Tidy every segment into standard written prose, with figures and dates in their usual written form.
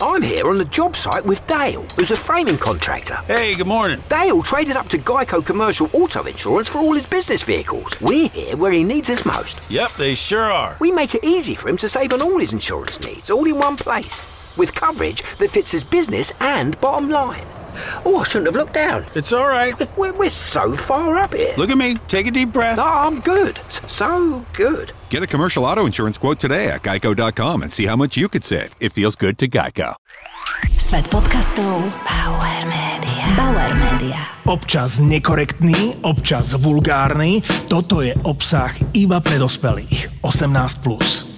I'm here on the job site with Dale, who's a framing contractor. Hey, good morning. Dale traded up to Geico Commercial Auto Insurance for all his business vehicles. We're here where he needs us most. Yep, they sure are. We make it easy for him to save on all his insurance needs, all in one place, with coverage that fits his business and bottom line. Oh, I shouldn't have looked down. It's all right. We're so far up here. Look at me. Take a deep breath. No, I'm good. So good. Get a commercial auto insurance quote today at geico.com and see how much you could save. It feels good to Geico. Svet podcastov Bauer Media. Bauer Media. Občas nekorektný, občas vulgárny. Toto je obsah iba pre dospelých. 18+.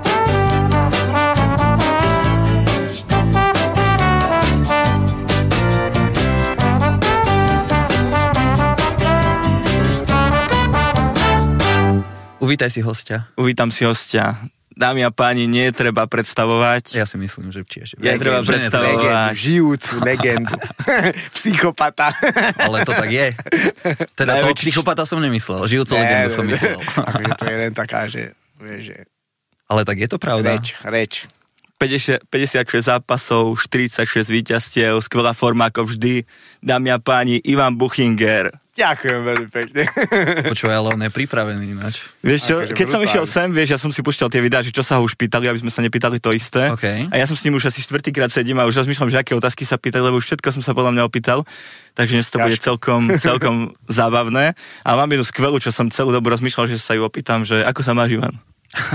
Uvítaj si hostia. Uvítam si hostia. Dámy a páni, nie je treba predstavovať. Ja si myslím, že tiež. Je treba predstavovať. Žijúcu legendu. Psychopata. Ale to tak je. Teda toho psychopata som nemyslel. Žijúcu legendu som myslel. Akože to je len taká, že... Ale tak je to pravda. Reč. 56 zápasov, 46 víťazstiev, skvelá forma ako vždy. Dámy a páni, Ivan Buchinger. Ďakujem veľmi pekne. Počúvaj, ale on je pripravený ináč. Vieš čo, keď som išiel sem, vieš, ja som si púšťal tie videá, že čo sa ho už pýtali, aby sme sa nepýtali to isté. Okay. A ja som s ním už asi 4-krát sedím a už rozmýšľam, že aké otázky sa pýtali, lebo už všetko som sa podľa mňa opýtal. Takže dnes to bude celkom zábavné. A mám jednu skvelú, čo som celú dobu rozmýšľal, že sa ju opýtam, že ako sa máš, Ivan?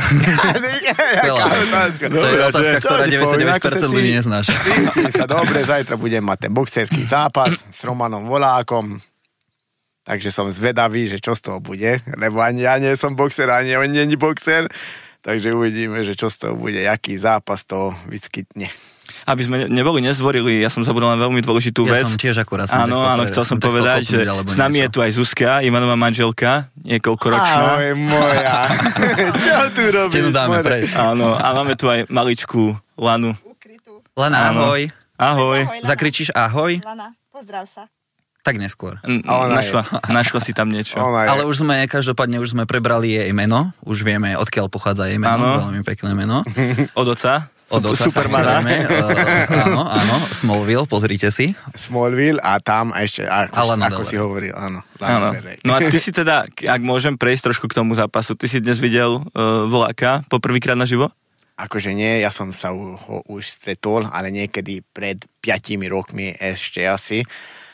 Skvelá. To je otázka, ktorá 99% ľudí neznáša. Cítim sa dobre, zajtra budem mať ten boxerský zápas s Romanom Volákom. Takže som zvedavý, že čo z toho bude, lebo ani ja nie som boxer, ani on nie je boxer, takže uvidíme, že čo z toho bude, aký zápas to vyskytne. Aby sme neboli nezvorili, ja som zabudol na veľmi dôležitú vec. Ja som tiež akurát áno, chcel som povedať, že s nami je tu aj Zuzka, Ivanová manželka, niekoľkoročná. Ahoj moja, čo tu robíš? Stenu dáme preč. Áno, a máme tu aj maličku Lanu. Lana, ahoj. Ahoj. Zakričíš ahoj? Lana, pozdrav sa. Tak neskôr. Našla si tam niečo. Ale každopádne už sme prebrali jej meno. Už vieme, odkiaľ pochádza jej meno. Veľmi pekné meno. Od oca. Od oca, samozrejme. Áno, Smallville, pozrite si. Smallville a tam ešte, ako si hovoril, áno. No a ty si teda, ak môžem prejsť trošku k tomu zápasu, ty si dnes videl Voláka poprvýkrát naživo? Akože nie, ja som sa ho už stretol, ale niekedy pred 5 rokmi ešte asi.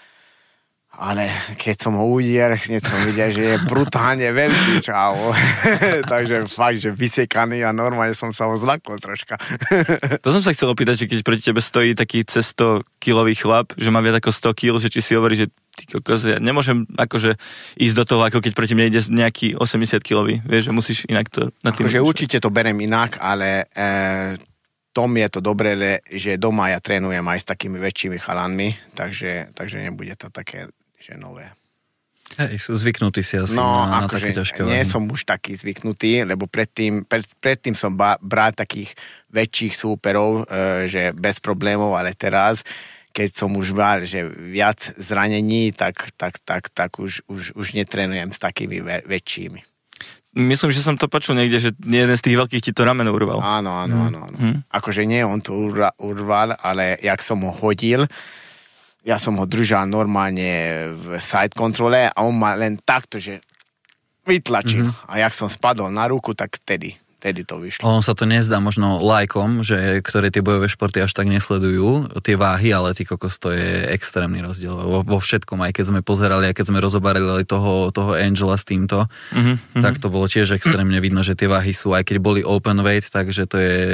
Ale keď som ho uvidel, hneď som videl, že je brutálne veľký, čau. Takže fakt, že vysekaný a normálne som sa ho zlakol troška. To som sa chcel opýtať, že keď proti tebe stojí taký cez 100-kilový chlap, že má viac ako 100 kg, že či si hovorí, že ty kokos, ja nemôžem akože ísť do toho, ako keď proti mne ide nejaký 80-kilový. Vieš, že musíš inak to... Akože určite to berem inak, ale... Tom je to dobré, že doma ja trénujem aj s takými väčšími chalanmi, takže nebude to také, že nové. Hej, zvyknutý si asi na také ťažké váhy. Nie som už taký zvyknutý, lebo predtým som bral takých väčších súperov, že bez problémov, ale teraz, keď som už mal, že viac zranení, tak už netrénujem s takými väčšími. Myslím, že som to počul niekde, že jeden z tých veľkých ti to rameno urval. Áno. Akože nie on to urval, ale jak som ho hodil, ja som ho držal normálne v side kontrole a on ma len takto, že vytlačil. A jak som spadol na ruku, tak vtedy to vyšlo. On sa to nezdá možno lajkom, že ktoré tie bojové športy až tak nesledujú, tie váhy, ale ty kokos, to je extrémny rozdiel vo všetkom, aj keď sme pozerali, aj keď sme rozoberali toho Angela s týmto, tak to bolo tiež extrémne vidno, že tie váhy sú, aj keď boli open weight, takže to je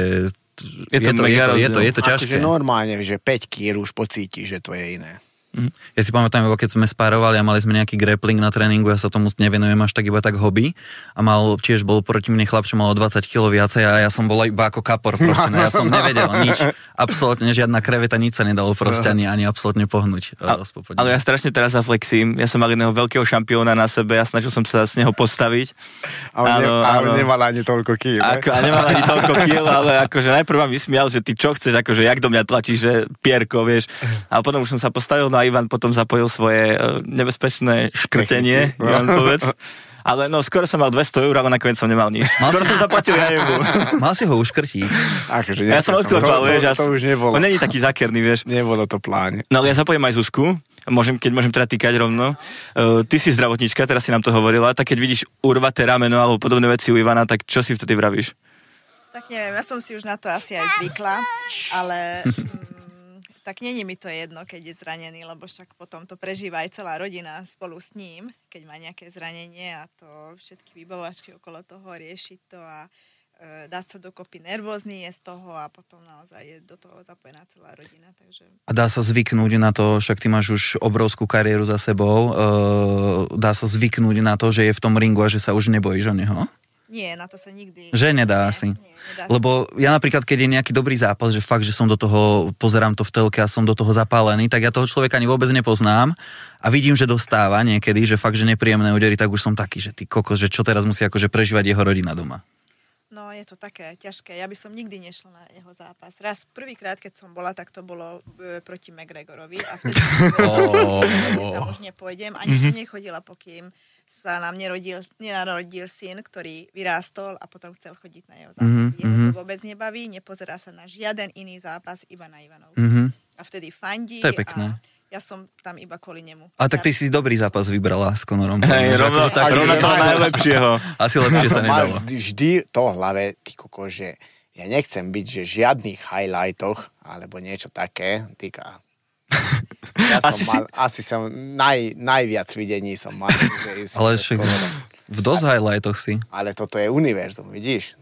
to ťažké. Akože normálne, že 5 kg už pocíti, že to je iné. Ja si pamätám, keď sme spárovali a mali sme nejaký grappling na tréningu, ja sa tomu nevenujem až tak iba tak hobby a tiež bol proti mne chlap, čo mal 20 kg viacej a ja som bol iba ako kapor proste, ja som nevedel nič, absolútne žiadna kreveta, nič sa nedalo proste ani absolútne pohnúť. Ale ja strašne teraz zaflexím, ja som mal jedného veľkého šampióna na sebe, ja snažil som sa z neho postaviť. A on nemal ani toľko kýl. A nemal ani toľko kýl, ale akože najprv ma vysmial, že ty čo chceš, akože jak do mňa tlačíš, že pierko, vieš. A potom už som sa postavil na a Ivan potom zapojil svoje nebezpečné škrtenie, Ivan povedz. Ale no, skoro som mal 200 €, ale nakoniec som nemal nič. Skoro som zaplatil ja jemu. Mal si ho uškrtiť. Akože Ja som odklepal, vieš. To už nebolo. On není taký zakerný, vieš. Nebolo to pláne. No ale ja zapojím aj Zuzku, keď môžem teda týkať rovno. Ty si zdravotníčka, teraz si nám to hovorila, tak keď vidíš urvaté rameno alebo podobné veci u Ivana, tak čo si vtedy vravíš? Tak neviem, ja som si už na to asi aj zvykla, ale tak není mi to jedno, keď je zranený, lebo však potom to prežíva aj celá rodina spolu s ním, keď má nejaké zranenie a to všetky výbavovačky okolo toho, riešiť to a dať sa dokopy, nervózny je z toho a potom naozaj je do toho zapojená celá rodina. Takže... A dá sa zvyknúť na to, však ty máš už obrovskú kariéru za sebou, dá sa zvyknúť na to, že je v tom ringu a že sa už nebojíš o neho? Nie, na to sa nikdy... Že nedá asi. Nedá Lebo ja napríklad, keď je nejaký dobrý zápas, že fakt, že som do toho, pozerám to v telke a som do toho zapálený, tak ja toho človeka ani vôbec nepoznám a vidím, že dostáva niekedy, že fakt, že nepríjemné údery, tak už som taký, že ty kokos, že čo teraz musí akože prežívať jeho rodina doma. No, je to také ťažké. Ja by som nikdy nešla na jeho zápas. Raz prvýkrát, keď som bola, tak to bolo proti McGregorovi a vtedy tam už nepôjdem. Ani som nechodila, pokým sa nám nenarodil syn, ktorý vyrástol a potom chcel chodiť na jeho zápas. Jeho to vôbec nebaví, nepozerá sa na žiaden iný zápas, iba na Ivanov. A vtedy fandí. To je pekné. A ja som tam iba kvôli nemu. A tak ty si dobrý zápas vybrala s Conorom. Hej, rovno toho najlepšieho. Asi lepšie sa nedalo. Vždy to v hlave, ty koko, že ja nechcem byť, že žiadnych highlightoch, alebo niečo také, týka... Ja asi som najviac videní som mal. Ale v dosť highlightoch si. Ale toto je univerzum, vidíš?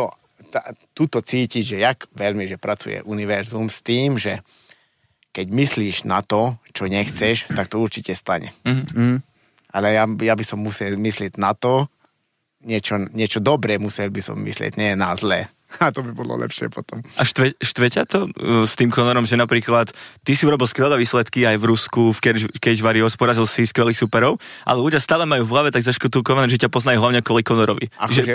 Tuto cítiš, že jak veľmi, že pracuje univerzum s tým, že keď myslíš na to, čo nechceš, tak to určite stane. Ale ja by som musel myslieť na to, niečo dobré musel by som myslieť, nie na zlé. A to by bolo lepšie potom. A štve ťa to s tým Conorom, že napríklad ty si urobil skvelé výsledky aj v Rusku, v Cage Warriors, porazil si skvelých superov, ale ľudia stále majú v hlave tak zaškatulkované, že ťa poznajú hlavne kvôli Conorovi. Akože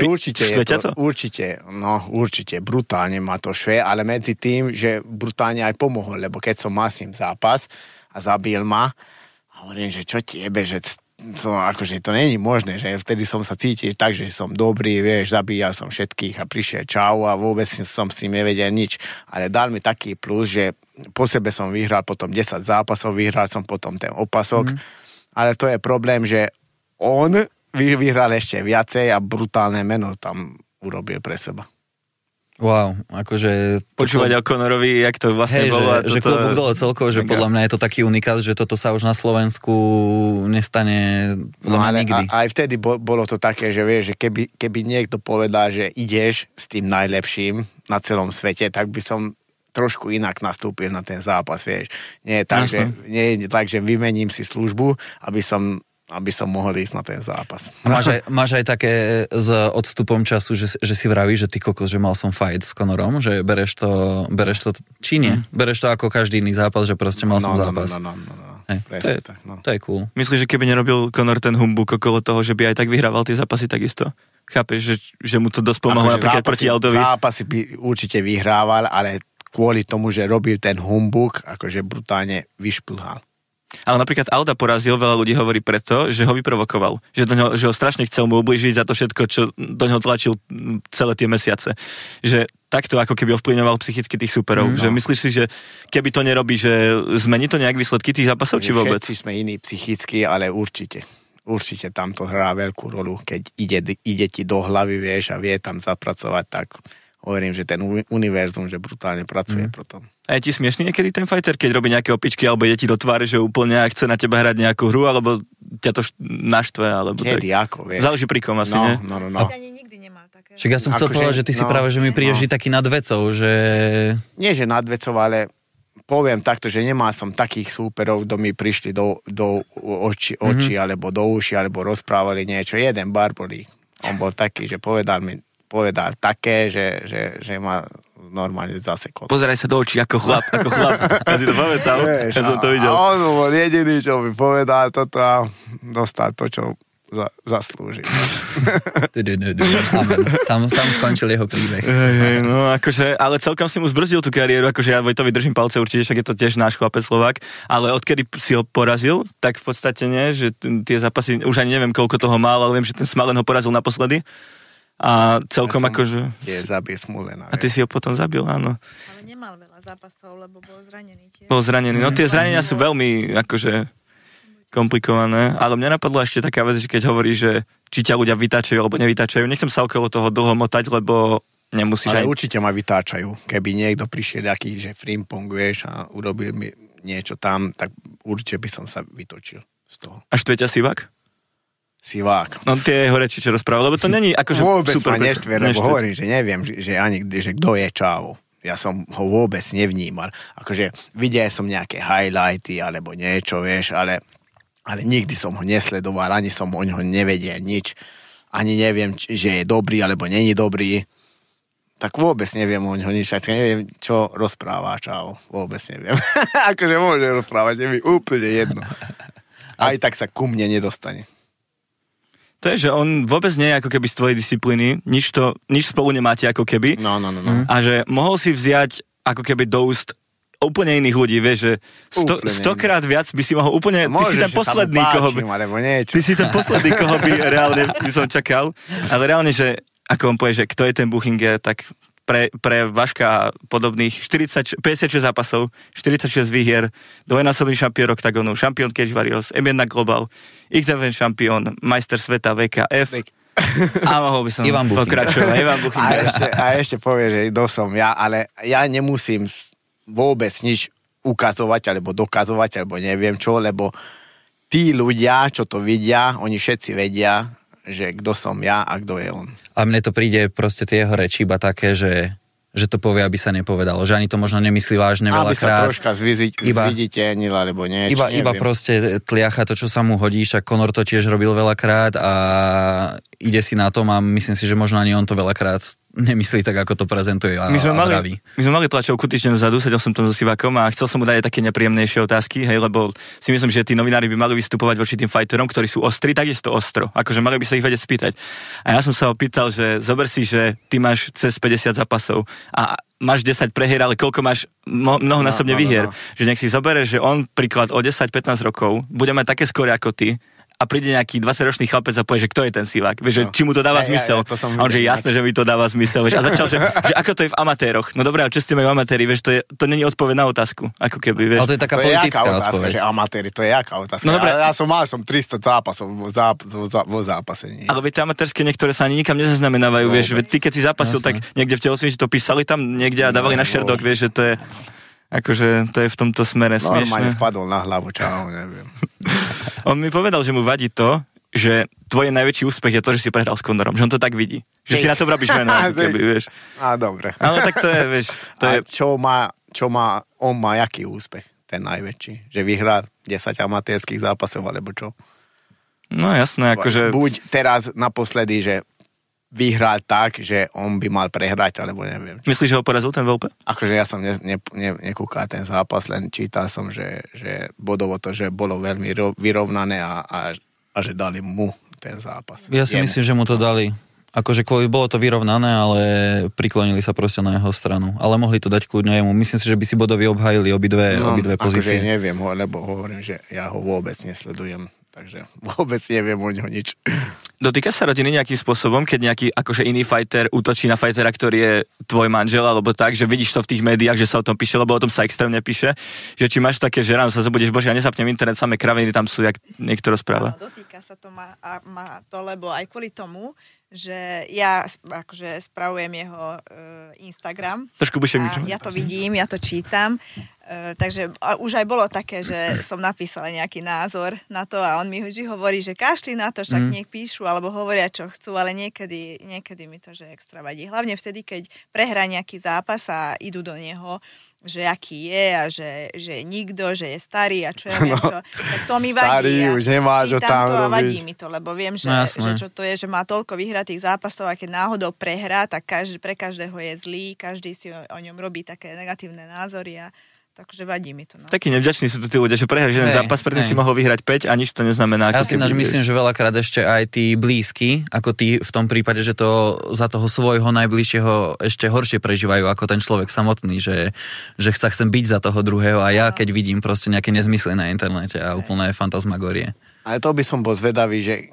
určite, brutálne ma to šve, ale medzi tým, že brutálne aj pomohol, lebo keď som mal s ním zápas a zabil ma, a hovorím, že čo ti jebe, že akože to není možné, že vtedy som sa cítil tak, že som dobrý, vieš, zabíjal som všetkých a prišiel čau a vôbec som s tým nevedel nič, ale dal mi taký plus, že po sebe som vyhral potom 10 zápasov, vyhral som potom ten opasok, ale to je problém, že on vyhral ešte viacej a brutálne meno tam urobil pre seba. Wow, akože... Počúvať o Conorovi, jak to vlastne bolo. Že klobúk dole celkovo, že podľa mňa je to taký unikát, že toto sa už na Slovensku nestane nikdy. Aj vtedy bolo to také, že vieš, že keby niekto povedal, že ideš s tým najlepším na celom svete, tak by som trošku inak nastúpil na ten zápas, vieš. Nie je tak, že vymením si službu, aby som mohol ísť na ten zápas. Máš aj také s odstupom času, že si vravíš, že ty kokos, že mal som fight s Conorom, že bereš to či nie? Bereš to ako každý iný zápas, že proste mal som zápas. To je cool. Myslíš, že keby nerobil Conor ten humbuk okolo toho, že by aj tak vyhrával tie zápasy takisto? Chápeš, že mu to dosť pomohlo napríklad proti Aldovi? Zápasy by určite vyhrával, ale kvôli tomu, že robil ten humbuk, akože brutálne vyšplhal. Ale napríklad Alda porazil, veľa ľudí hovorí preto, že ho vyprovokoval. Že ho strašne chcel mu ublížiť za to všetko, čo do neho tlačil celé tie mesiace. Že takto ako keby ovplyvňoval psychicky tých superov. Že myslíš si, že keby to nerobí, že zmení to nejak výsledky tých zápasov, či vôbec? Všetci sme iní psychicky, ale určite tam to hrá veľkú rolu. Keď ide ti do hlavy, vieš, a vie tam zapracovať, tak hovorím, že ten univerzum, že brutálne pracuje potom. A je ti smiešný niekedy ten fighter, keď robí nejaké opičky, alebo ide ti do tváre, že úplne chce na teba hrať nejakú hru, alebo ťa to naštve, alebo kedy, tak? Ako, vieš. Záleží pri kom asi, nie? No. Ani nikdy nemal také. Však ja som chcel povedať, že ty si práve, že mi prídeš taký nad vecou, že... Nie, že nad vecou, ale poviem takto, že nemal som takých súperov, kto mi prišli do očí, alebo do uši, alebo rozprávali niečo. Jeden Barbolík, on bol taký, že povedal také, že ma normálne zasekol. Pozeraj sa do očí, ako chlap. Ja si to pamätal, ja som to videl. A on bol jediný, čo mi povedal toto a dostal to, čo zaslúžil. Tam skončil jeho príbeh. No akože, ale celkom si mu zbrzdil tú kariéru, akože ja Vojtovi držím palce určite, však je to tiež náš chlapec Slovák, ale odkedy si ho porazil, tak v podstate nie, že tie zápasy, už ani neviem koľko toho mal, ale viem, že ten Smalen ho porazil naposledy a celkom akože... Je zabil Smolena. A ty si ho potom zabil, áno. Ale nemal veľa zápasov, lebo bol zranený tiež. Bol zranený, no tie zranenia sú veľmi akože komplikované, ale mňa napadla ešte taká vec, že keď hovorí, že či ťa ľudia vytáčajú alebo nevytáčajú, nechcem sa okolo toho dlho motať, lebo nemusíš ale aj... určite ma vytáčajú. Keby niekto prišiel taký, že frimpong, vieš, a urobil mi niečo tam, tak určite by som sa vytočil z toho. A štve ťa Sivák? Sivák. No tie jeho reči, čo rozprával, lebo to není akože vôbec super. Vôbec ma neštve, lebo hovorím, že neviem, že ani že kto je Čavo. Ja som ho vôbec nevnímal. Akože videl som nejaké highlighty alebo niečo, vieš, ale nikdy som ho nesledoval, ani som o ňoho nevedel nič. Ani neviem, že je dobrý alebo není dobrý. Tak vôbec neviem o ňoho nič. Tak neviem, čo rozpráva Čavo. Vôbec neviem. Akože môže rozprávať, je mi úplne jedno. Aj tak sa ku mne nedostane. To je, že on vôbec nie je ako keby z tvojej disciplíny, nič spolu nemáte ako keby. No. A že mohol si vziať ako keby do úst úplne iných ľudí, vieš, že 100-krát viac by si mohol úplne... Ty si ten posledný, koho by... Ty si ten posledný, koho by reálne by som čakal. Ale reálne, že ako on povie, že kto je ten Buchinger, tak pre Vaška podobných 56 zápasov, 46 výhier, dvojnásobný šampión oktagonu, šampión Cage Warriors, M1 Global, X1 šampión, majster sveta VKF a mohol by som pokračovať. Ivan Buchinger. A ešte povie, že kto som ja, ale ja nemusím vôbec nič ukazovať, alebo dokazovať, alebo neviem čo, lebo tí ľudia, čo to vidia, oni všetci vedia, že kto som ja a kto je on. A mne to príde proste tie jeho reči iba také, že to povie, aby sa nepovedalo. Že ani to možno nemyslí vážne veľakrát. Aby sa troška zviditeľnil, alebo niečo. Iba proste tliacha to, čo sa mu hodí, však Conor to tiež robil veľakrát a ide si na tom a myslím si, že možno ani on to veľakrát nemyslí tak, ako to prezentuje a vraví. My sme mali tlačovku týždeň dozadu, sedel som tam so Sivakom a chcel som mu dať aj také nepríjemnejšie otázky, hej, lebo si myslím, že tí novinári by mali vystupovať voči tým fighterom, ktorí sú ostrí, takisto ostro. Akože mali by sa ich vedieť spýtať. A ja som sa ho pýtal, že zober si, že ty máš cez 50 zápasov a máš 10 prehier, ale koľko máš mnohonásobne výhier. Že nech si zobere, že on príklad o 10-15 rokov bude mať také skóre ako ty a príde nejaký 20-ročný chlapec a povie, že kto je ten Sivák, vieš, že či mu to dáva zmysel. A on, že jasné, že mi to dáva zmysel, vieš. A začal, že ako to je v amatéroch. No dobré, ale čo ste majú amatéri, vieš, to není odpoveď na otázku, ako keby, vieš. Ale to je taká politická odpoveď. Že amatéri, to je jaká otázka. No, ja som 300 zápasov vo zápasení. Ale viete, amatérske niektoré sa ani nikam nezaznamenávajú, vieš, veď ty keď si zápasil, tak niekde v telocvični, že to písali tam niekde a dávali na šerdok, vieš, že to je akože to je v tomto smere smiešné. Normálne spadol na hlavu, čau, neviem. On mi povedal, že mu vadí to, že tvoj najväčší úspech je to, že si prehral s Conorom. Že on to tak vidí. Že si na to robíš meno, keby, vieš. Á, dobre. Ale tak to je, vieš. Čo má, on má jaký úspech, ten najväčší? Že vyhrá 10 amatérských zápasov, alebo čo? No jasné, akože... Buď teraz naposledy, že vyhral tak, že on by mal prehrať, alebo neviem. Myslíš, že ho porazil ten Volpe? Akože ja som nekúkal ten zápas, len čítal som, že bodovo to, že bolo veľmi vyrovnané a že dali mu ten zápas. Ja si myslím, že mu to dali. Akože bolo to vyrovnané, ale priklonili sa proste na jeho stranu. Ale mohli to dať kľudne jemu. Myslím si, že by si bodovi obhajili obidve pozície. Akože neviem, lebo hovorím, že ja ho vôbec nesledujem. Takže vôbec neviem o ňo nič. Dotýka sa rodiny nejakým spôsobom, keď nejaký akože iný fighter útočí na fightera, ktorý je tvoj manžel, alebo tak, že vidíš to v tých médiách, že sa o tom píše, lebo o tom sa extrémne píše, že či máš také, že ráno sa zobudíš, bože, ja nezapnem internet, samé kraviny tam sú, jak niekto rozpráva. Áno, dotýka sa to má to, lebo aj kvôli tomu, že ja akože spravujem jeho Instagram. Trošku bližšie k mikrofónu. Ja to vidím, ja to čítam. Takže už aj bolo také, že som napísala nejaký názor na to a on mi vždy hovorí, že kašli na to, však nech píšu alebo hovoria, čo chcú, ale niekedy mi to, že extra vadí. Hlavne vtedy, keď prehrá nejaký zápas a idú do neho, že aký je a že je nikto, že je starý a čo ja viem čo. Tak to mi vadí. Starý už nemá, čo tam to a robiť. vadí mi to, lebo viem, že čo to je, že má toľko vyhratých zápasov a keď náhodou prehrá, tak pre každého je zlý, každý si o ňom robí také negatívne názory a Takže vadí mi to. No. Takí nevďační sú tu tí ľudia, že prehráš jeden zápas, predtým si mohol vyhrať 5 a nič to neznamená. Ja si myslím, že veľakrát ešte aj tí blízky, ako tí v tom prípade, že to za toho svojho najbližšieho ešte horšie prežívajú ako ten človek samotný, že sa chcem byť za toho druhého a ja keď vidím proste nejaké nezmysly na internete a úplne fantasmagorie. Ale to by som bol zvedavý, že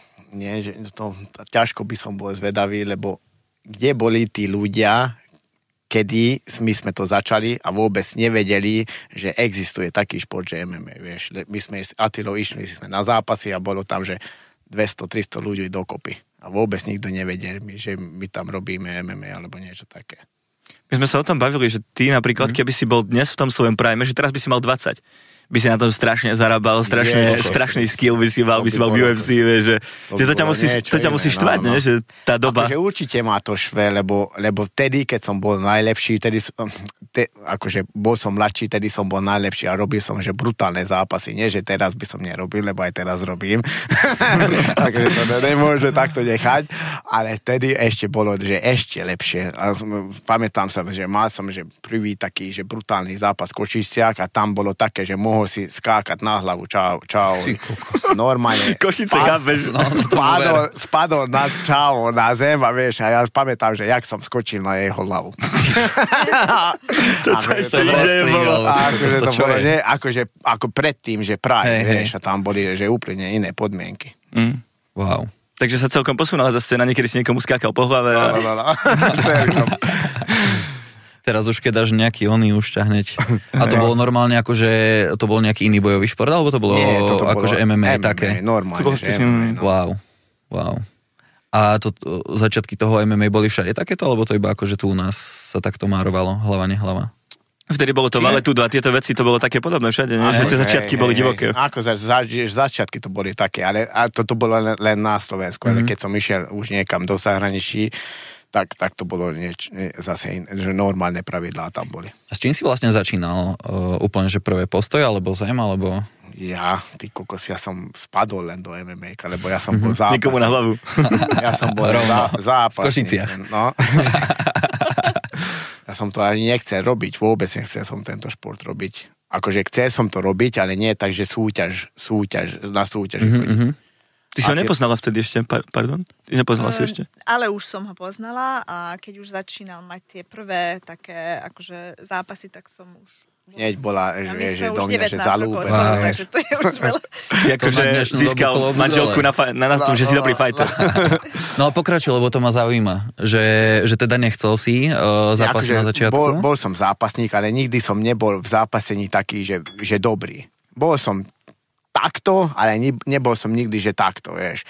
ťažko by som bol zvedavý, lebo kde boli tí ľudia, kedy my sme to začali a vôbec nevedeli, že existuje taký šport, že MMA, vieš. My sme s Attilou išli sme na zápasy a bolo tam, že 200-300 ľudí dokopy. A vôbec nikto nevedel, že my tam robíme MMA alebo niečo také. My sme sa o tom bavili, že ty napríklad, keby si bol dnes v tom svojom prime, že teraz by si mal 20. By si na tom strašne zarábal, strašný skill by si mal v UFC, že to ťa musí štvať, ne? Že tá doba... Akože určite má to štve, lebo vtedy, keď som bol najlepší, akože bol som mladší, tedy som bol najlepší a robil som, že brutálne zápasy. Nie, že teraz by som nerobil, lebo aj teraz robím. Takže to nemôže takto nechať, ale vtedy ešte bolo, že ešte lepšie. A pamätám sa, že mal som že prvý taký, že brutálny zápas Košiciach a tam bolo také, že mohol si skákať na hlavu, čau. Normálne. Košice, chápeš? Spadol na čau, na zem a vieš, a ja pamätám, že jak som skočil na jeho hlavu. Ako predtým, že práve, vieš, a tam boli, že úplne iné podmienky. Wow. Takže sa celkom posunula tá scéna, niekedy si niekomu skákal po hlave. No. Teraz už keď dáš nejaký oný už hneď. A to bolo normálne akože, to bol nejaký iný bojový šport, alebo to bolo akože MMA také? Normálne, že MMA. Wow. A začiatky toho MMA boli všade takéto, alebo to iba akože tu u nás sa takto márovalo, hlava, nehlava? Vtedy bolo to valetudo a tieto veci to bolo také podobné všade, nie? Že tie začiatky boli divoké. Ako začiatky to boli také, ale to bolo len na Slovensku, ale keď som išiel už niekam do zahraničí, tak to bolo zase že normálne pravidlá tam boli. A s čím si vlastne začínal? Úplne, že prvé postoj, alebo zem, alebo... Ja som spadol len do MMA, lebo ja som bol zápasník. Nikomu na hlavu. Ja som bol zápasník. V Košiciach. No. Ja som to ani nechcel robiť, vôbec nechcel som tento šport robiť. Akože chcel som to robiť, ale nie tak, že na súťaž chodím. Ty si ho nepoznala vtedy ešte, pardon? Ty nepoznala si ešte? Ale už som ho poznala a keď už začínal mať tie prvé také akože zápasy, tak som už... Hneď bola, že do mňa, že zalúbená. Takže to je už veľa. Si akože získal manželku na tom, že si dobrý fighter. No a pokračuj, lebo to ma zaujíma, že teda nechcel si zápasy na začiatku? Bol som zápasník, ale nikdy som nebol v zápasení taký, že dobrý. Bol som takto, ale nebol som nikdy, že takto, vieš.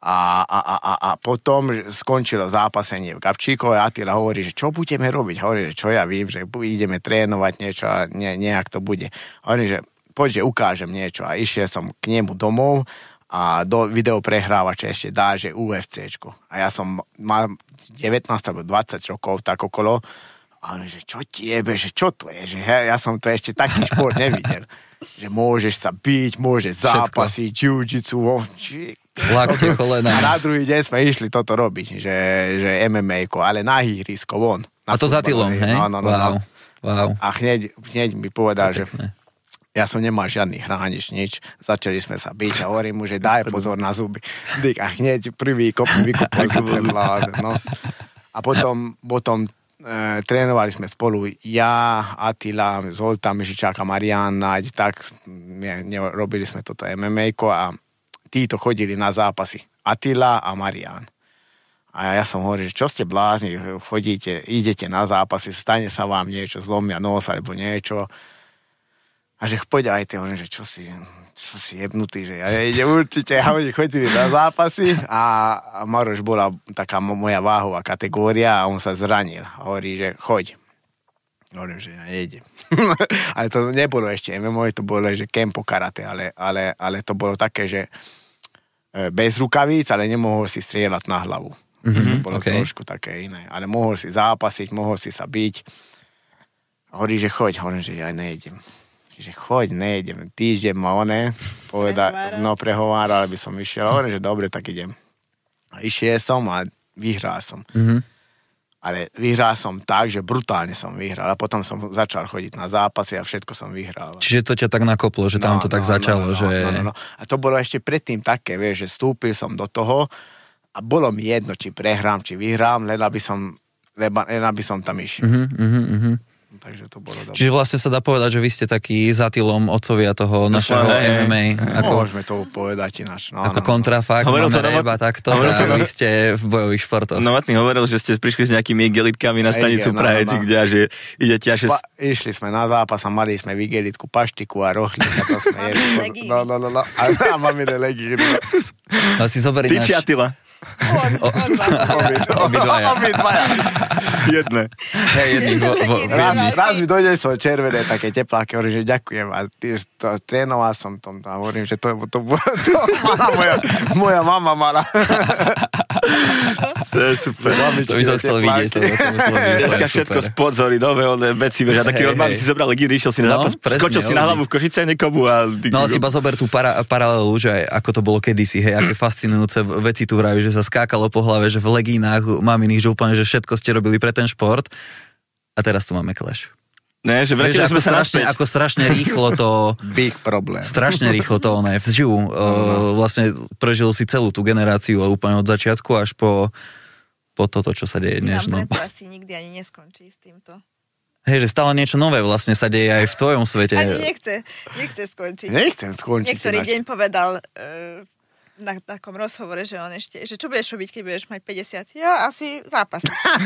A potom skončilo zápasenie v Gabčíkove a Attila hovorí, že čo budeme robiť? Hovorí, že čo ja vím, že ideme trénovať niečo a nejak to bude. Hovorí, že poď, že ukážem niečo. A išiel som k nemu domov a do videoprehrávača ešte dá, že UFCčko. A ja som mal 19 alebo 20 rokov, tak okolo. A hovorí, že čo tiebe, že čo to je? Že ja som to ešte taký šport nevidel. Že môžeš sa byť, môžeš zápasiť, jiu-jitsu, lakte, kolena. A na druhý deň sme išli toto robiť, že MMA-ko, ale na ihrisko von. A to za Attilom, hej? No. Wow. A hneď mi povedal, že ja som nemal žiadny hránič, nič. Začali sme sa byť a hovorím mu, že daj pozor na zuby. A hneď prvý vykopol zuby. No. A potom trénovali sme spolu ja, Attila, Zoltán Mežičák a Marián, tak robili sme toto MMA-ko a títo chodili na zápasy. Attila a Marián. A ja som hovoril, že čo ste blázni, idete na zápasy, stane sa vám niečo, zlomia nos alebo niečo. A že poďajte, hovorím, že čo si jebnutý, že ja idem určite, a oni chodili na zápasy a Maroš bola taká moja váhová kategória a on sa zranil. A hovorí, že choď. Hovorím, že ja nejdem. Ale to nebolo ešte MMA, to bolo, že kempo karate, ale to bolo také, že bez rukavíc, ale nemohol si strieľať na hlavu. To bolo trošku také iné. Ale mohol si zápasiť, mohol si sa byť. A hovorí, že choď. Hovorím, že ja nejdem. Že choď, nejdem. Týždeň ma prehováral, aby som išiel. Hovorím, že dobre, tak idem. A išiel som a vyhral som. A Ale vyhral som tak, že brutálne som vyhral. A potom som začal chodiť na zápasy a všetko som vyhral. Čiže to ťa tak nakoplo, že tam to tak začalo, že... No. A to bolo ešte predtým také, vieš, že vstúpil som do toho a bolo mi jedno, či prehrám, či vyhrám, len aby som tam išiel. Takže to bolo dobré. Čiže vlastne sa dá povedať, že vy ste taký s Attilom otcovia toho našeho MMA. Môžeme to povedať ináč. Ako kontrafakt, máme Reba takto, a vy ste v bojových športoch. Novotný hovoril, že ste prišli s nejakými igelitkami na stanicu Prahe, či kde, a že idete až... Išli sme na zápas a mali sme igelitku, paštiku a rohlík. A to sme jedli. No. A mamine legíny. No si zoberiť Ty či Attila? Obidvaja. Jedné. Raz mi dojde so červené také tepláky, hovorím, že ďakujem a trénoval som tom a hovorím, že to moja mama mala. To je super. To by som chcel vidieť. Dneska všetko sponzory, nové veci, a taký od mami si zobral legíny, išiel si na zápas, skočil si na hlavu v Košice niekomu a... No ale si iba zober tú paralelu, že ako to bolo kedysi, hej, aké fascinujúce veci tu vrajú, že sa skákalo po hlave, že v legínach maminých, že úplne, že všetko ste robili pre ten šport a teraz tu máme clash. Ne, že vrátili sme sa naspäť. Ako strašne rýchlo to... Big problém. Strašne rýchlo to vzžijú. Vlastne prežil si celú tú generáciu úplne od začiatku až po toto, čo sa deje dnes. Nám preto asi nikdy ani neskončí s týmto. Hej, že stále niečo nové vlastne sa deje aj v tvojom svete. Ani nechce skončiť. Nechcem skončiť. Niektorý deň povedal na takom rozhovore, že on ešte, že čo budeš robiť, keď budeš mať 50? Ja asi zápas.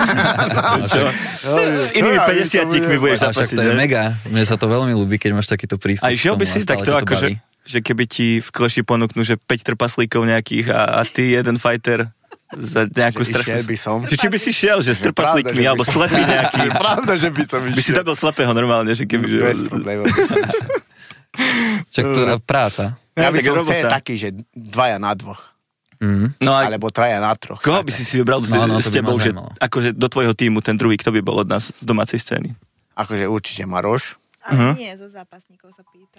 S inými 50-tikmi budeš zápasiť. To je mega. Mne sa to veľmi ľúbi, keď máš takýto prístup. A išiel by si takto, akože, že keby ti v Kleši ponúknú, že 5 trpaslíkov nejakých a ty jeden fighter za nejakú strašnú... Či by si šiel, že s trpaslíkmi, alebo slepý nejaký. Pravda, že by som išiel. By si dobil slepého normálne, že keby... Bez problémov by som išiel. Čak to je práca. Ja by som chcel taký, že 2 na 2. No alebo 3 na 3. Koho by si vybral s tebou, že akože do tvojho týmu ten druhý, kto by bol od nás z domácej scény? Akože určite Maroš. Ale nie, zo zápasníkov sa pýta.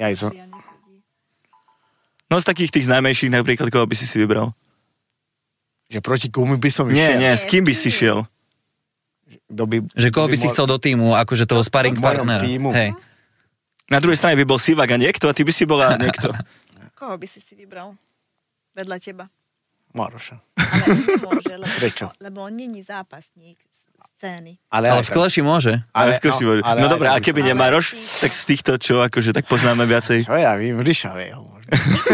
No z takých tých najmenších, napríklad, koho by si vybral? Že proti komu by som išiel? Nie, s kým by si šiel? Že koho by si chcel do týmu, akože toho sparring partnera. Hej. Na druhej strane by bol Sivak a niekto, a ty by si bola niekto. Koho by si vybral? Vedľa teba? Maroša. Ale nemôže, Prečo? Lebo on není zápasník scény. Ale v Kleši môže. Ale v Kleši môže. No dobré, a keby nemároš, tak z týchto, čo akože tak poznáme viacej. Čo ja vím, Ryšavého možno.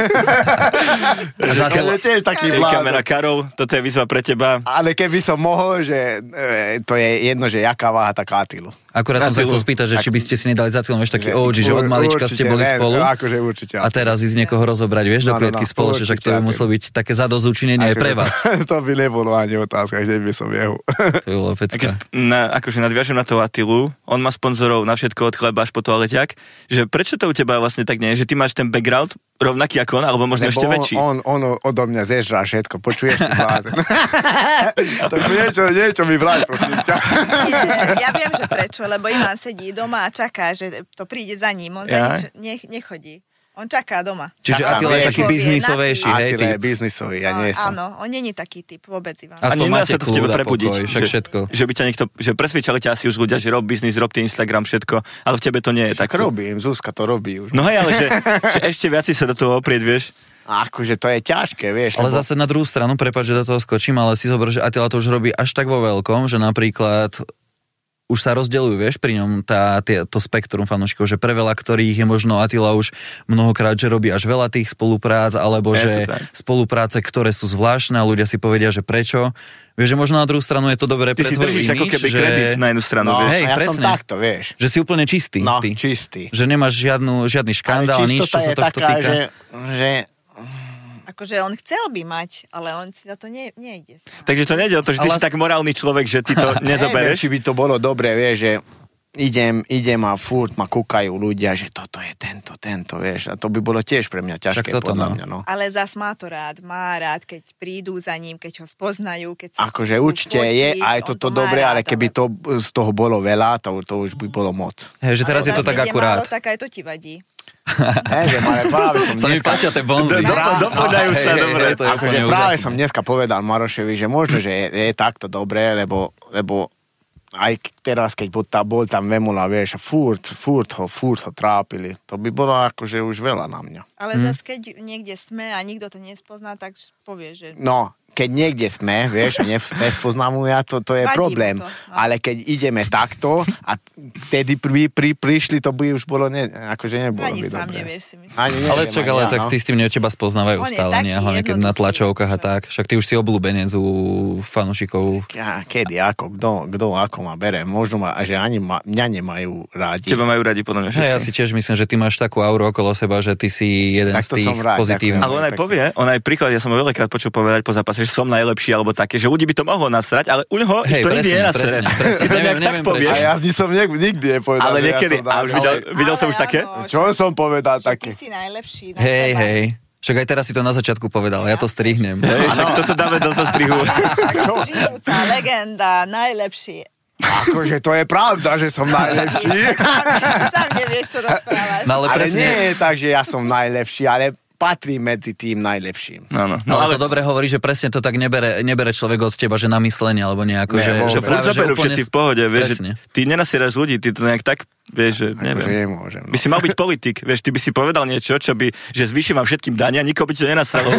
Tiež taký kamera Karol, toto je výzva pre teba. Ale keby som mohol, že to je jedno, že jaká váha, tak Attilu. Akurát som sa chcel spýtať, že či by ste si nedali za Attilom, vieš, taký OG, že od malička ste boli spolu. Akože určite. A teraz ísť niekoho rozobrať, vieš, do klietky spoločne, však to by muselo byť také zadosťučinenie aj pre vás. To by nebolo ani otázka, že by som jeho. To by bolo pecka. Akože nadviažem na toho Attilu, on má sponzorov na všetko od chleba až po toaleťak, že prečo to u teba vlastne tak nie je, že ty máš ten background rovnaký ako on, alebo možno ešte väčší. On odo mňa zežrá všetko, počuješ ty blázen. Tak niečo mi vrať, prosím ťa. Nie, ja viem, že prečo, lebo Ivan sedí doma a čaká, že to príde za ním. On za nič nechodí. On čaká doma. Čiže Attila je taký biznisovejší, hej? Attila je biznisový, ja nie som. Áno, on není taký typ vôbec, Ivan. Aspoň máte kľúda, pokoj, však všetko. Že by ťa niekto, že presvedčali ťa asi už ľudia, že rob biznis, rob ty Instagram, všetko, ale v tebe to nie je tak. Robím, Zuzka to robí už. No hej, ale že ešte viac si sa do toho oprieť, vieš? Akože to je ťažké, vieš. Ale zase na druhú stranu, prepáč, že do toho skočím, ale si zober, že Attila to už robí až tak vo veľkom, že napríklad už sa rozdeľujú, vieš, pri ňom to spektrum fanúšikov, že pre veľa ktorých je možno Attila už mnohokrát, že robí až veľa tých spoluprác, alebo že spolupráce, ktoré sú zvláštne a ľudia si povedia, že prečo. Vieš, že možno na druhú stranu je to dobré pre tvoj imidž. Ty si držíš ako keby kredit na jednu stranu, vieš. Hej, ja presne. Som takto, vieš. Že si úplne čistý. No, ty. čistý. Že nemáš žiadny škandál, nič, čo sa tohto týka. Že akože on chcel by mať, ale on si na to nejde. Takže to nejde o to, že ty si tak morálny človek, že ty to nezobereš? Neviem, či by to bolo dobré, vieš, že idem a furt ma kúkajú ľudia, že toto je tento, vieš. A to by bolo tiež pre mňa ťažké, podľa mňa, no. Ale zas má to rád, keď prídu za ním, keď ho spoznajú, keď sa... Akože určite je aj toto dobré, ale keby to z toho bolo veľa, to už by bolo moc. Hej, že teraz je to tak akurát. Málo, tak aj to ti vadí. Neviem, ale práve som sa mi páčia tie bonzy. Dopodajú sa, dobre. Akože práve som dneska povedal Marošovi, že možno, že je takto dobré, lebo aj teraz, keď bol tam Vemola, vieš, furt ho trápili. To by bolo akože už veľa na mňa. Ale zase, keď niekde sme a nikto to nespozná, tak povie, že... No, keď niekde sme, vieš, a nespoznáme, to je problém. To, no. Ale keď ideme takto a vtedy prišli, to by už bolo, akože nebolo ani by sám dobre. Nevieš si myslím. Ale čak, ale tak ty s tým teba spoznávajú stále, nie? Hlavne keď na tlačovkách a tak. Však ty už si obľúbenec u fanúšikov. Kedy, ako, kto ako ma bere. Možno že ani mňa nemajú rádi. Teba majú rádi podľa mňa všetci. Ja si tiež myslím, že ty máš takú auru okolo seba, že ty si jeden tak z tých pozitívnych. Ale on aj príklad, ja som ho veľakrát počul povedať po zápase, že som najlepší alebo také, že ľudí by to mohlo nasrať, ale u neho to nikdy nenasere. Neviem prečo. A ja som nikdy nepovedal. Ale niekedy, videl som už také? Čo som povedal také? Ty si najlepší. Hej. Však aj teraz si to na začiatku povedal, ja to strihnem. Však toto dáme do zastrihu. Žijúca legenda, najlepší. Akože to je pravda, že som najlepší. Sám nevieš, čo rozprávaš. No, ale nie je tak, že ja som najlepší, ale patrí medzi tým najlepším. No, ale to dobre hovorí, že presne to tak nebere človek od teba, že na myslenie, alebo nejako, že práve, že úplne všetci v pohode, vieš, že ty nenasieraš ľudí, ty to nejak tak, vieš, že neviem. Nemôžem, by si mal byť politik, vieš, ty by si povedal niečo, čo by, že zvýšim vám všetkým dania, nikoho by ti to nenasralo,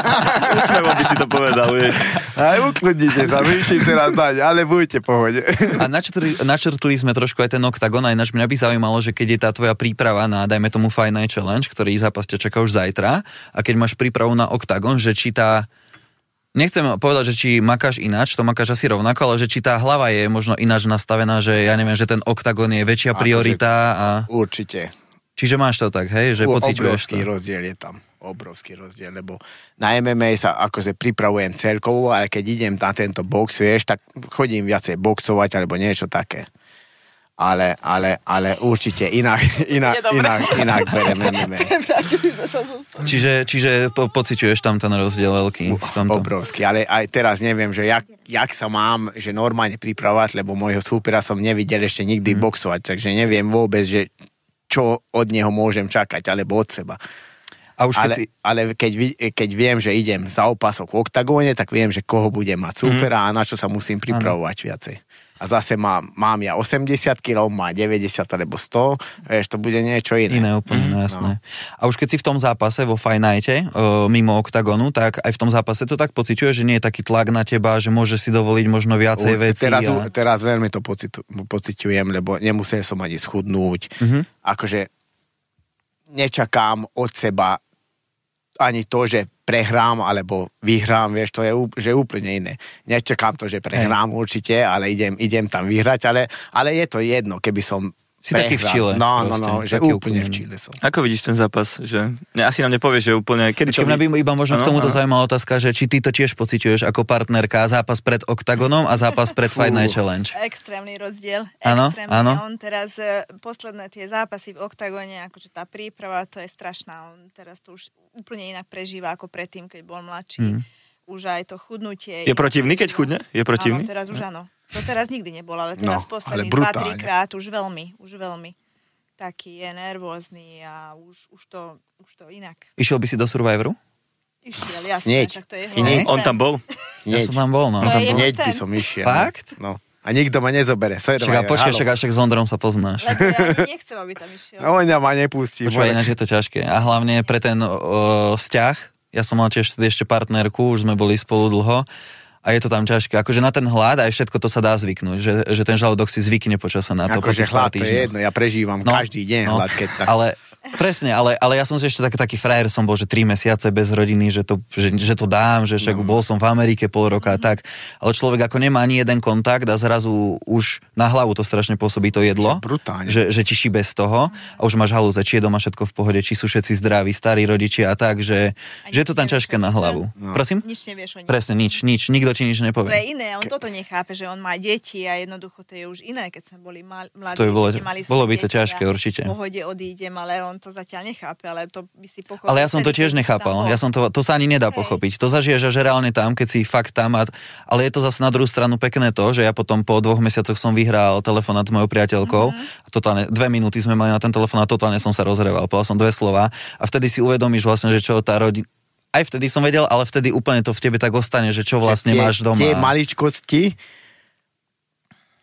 s úsmevom by si to povedal, vieš. Aj ukludnite sa, zvýšim teraz dania, ale buďte v pohode. A načrtli sme trošku aj ten oktagon, aj mňa by zaujímalo, že keď je tá tvoja príprava na, dajme tomu Fight Night Challenge, ktorý zápas ťa čaká už zajtra, a keď máš prípravu na oktagon, že či tá, nechcem povedať, že či makáš ináč, to makáš asi rovnako, ale že či tá hlava je možno ináč nastavená, že ja neviem, že ten oktagon je väčšia priorita. A... Určite. Čiže máš to tak, hej, že pociťuješ to. Obrovský rozdiel je tam. Obrovský rozdiel, lebo na MMA sa akože pripravujem celkovo, ale keď idem na tento box, vieš, tak chodím viacej boxovať alebo niečo také. Ale určite inak berem MMA. Čiže pociťuješ tam ten rozdiel veľký v tomto? Obrovský, ale aj teraz neviem, že jak sa mám, že normálne pripravovať, lebo môjho súpera som nevidel ešte nikdy boxovať, takže neviem vôbec, že čo od neho môžem čakať, alebo od seba. A už ale keď viem, že idem za opasok v oktagóne, tak viem, že koho budem mať súpera a na čo sa musím pripravovať viacej. A zase mám ja 80 kg, má 90 alebo 100, vieš, to bude niečo iné. Iné úplne, no jasné. A už keď si v tom zápase vo Fight Nighte, mimo oktagonu, tak aj v tom zápase to tak pociťuješ, že nie je taký tlak na teba, že môžeš si dovoliť možno viacej veci. Teraz veľmi to pociťujem, lebo nemusel som ani schudnúť. Akože nečakám od seba ani to, že prehrám alebo vyhrám, vieš, to je že úplne iné. Nečakám to, že prehrám určite, ale idem tam vyhrať, ale je to jedno, keby som si taký v Čile. No, že úplne v Čile som. Ako vidíš ten zápas? Že asi nám nepovieš, že úplne... Mňa by iba možno k tomuto zaujímavá otázka, že či ty to tiež pociťuješ ako partnerka zápas pred oktagonom a zápas pred Fight Night Challenge. Extrémny rozdiel. Áno. On teraz posledné tie zápasy v oktagone, akože tá príprava, to je strašná. On teraz to už úplne inak prežíva ako predtým, keď bol mladší. Už aj to chudnutie... Je protivný, keď chudne? Je protivný? Áno, teraz už áno. To teraz nikdy nebol, ale teraz posledných 2-3 krát už veľmi. Taký je nervózny a už to inak. Išiel by si do Survivoru? Išiel, jasne. Tak to je on tam bol? Ja som tam bol, no. Hneď by som išiel. Fakt? No. A nikto ma nezobere. Počkaj, s Ondrom sa poznáš. Lebo ja ani nechcem, aby tam išiel. On ma nepustí. Počkaj, ináč je to ťažké. A hlavne pre ten vzťah, ja som mal tiež ešte partnerku, už sme boli spolu dlho, a je to tam ťažké. Akože na ten hlad aj všetko to sa dá zvyknúť, že ten žalúdok si zvykne počas sa na to. Akože hlad to je jedno, ja prežívam každý deň hlad, keď tak... Presne, ale ja som si ešte taký frajer som bol, že 3 mesiace bez rodiny, že to dám, že však bol som v Amerike pol roka a tak. Ale človek ako nemá ani jeden kontakt a zrazu už na hlavu to strašne pôsobí to jedlo. Že ti šíbe z toho a už máš halúze, či je doma všetko v pohode, či sú všetci zdraví, starí rodičia a tak, že je to tam ťažké na hlavu. Prosím? Nič nevieš o ňom. Presne, nič. Nikto ti nič nepovie. To je iné, on toto nechápe, že on má deti a jednoducho to je už iné, keď sme boli mladí. Bolo by to ťažké určite. V pohode odídem, ale on to zatiaľ nechápe, ale to by si pochopil. Ale ja som to tiež nechápal. To sa ani nedá pochopiť. To zažiješ až reálne tam, keď si fakt tam. Ale je to zase na druhú stranu pekné to, že ja potom po 2 mesiacoch som vyhral telefonát s mojou priateľkou. A totálne 2 minúty sme mali na ten telefon a totálne som sa rozreval. Povedal som 2 slova a vtedy si uvedomíš vlastne, že čo tá rodina. Aj vtedy som vedel, ale vtedy úplne to v tebe tak ostane, že čo vlastne máš doma. Tie maličkosti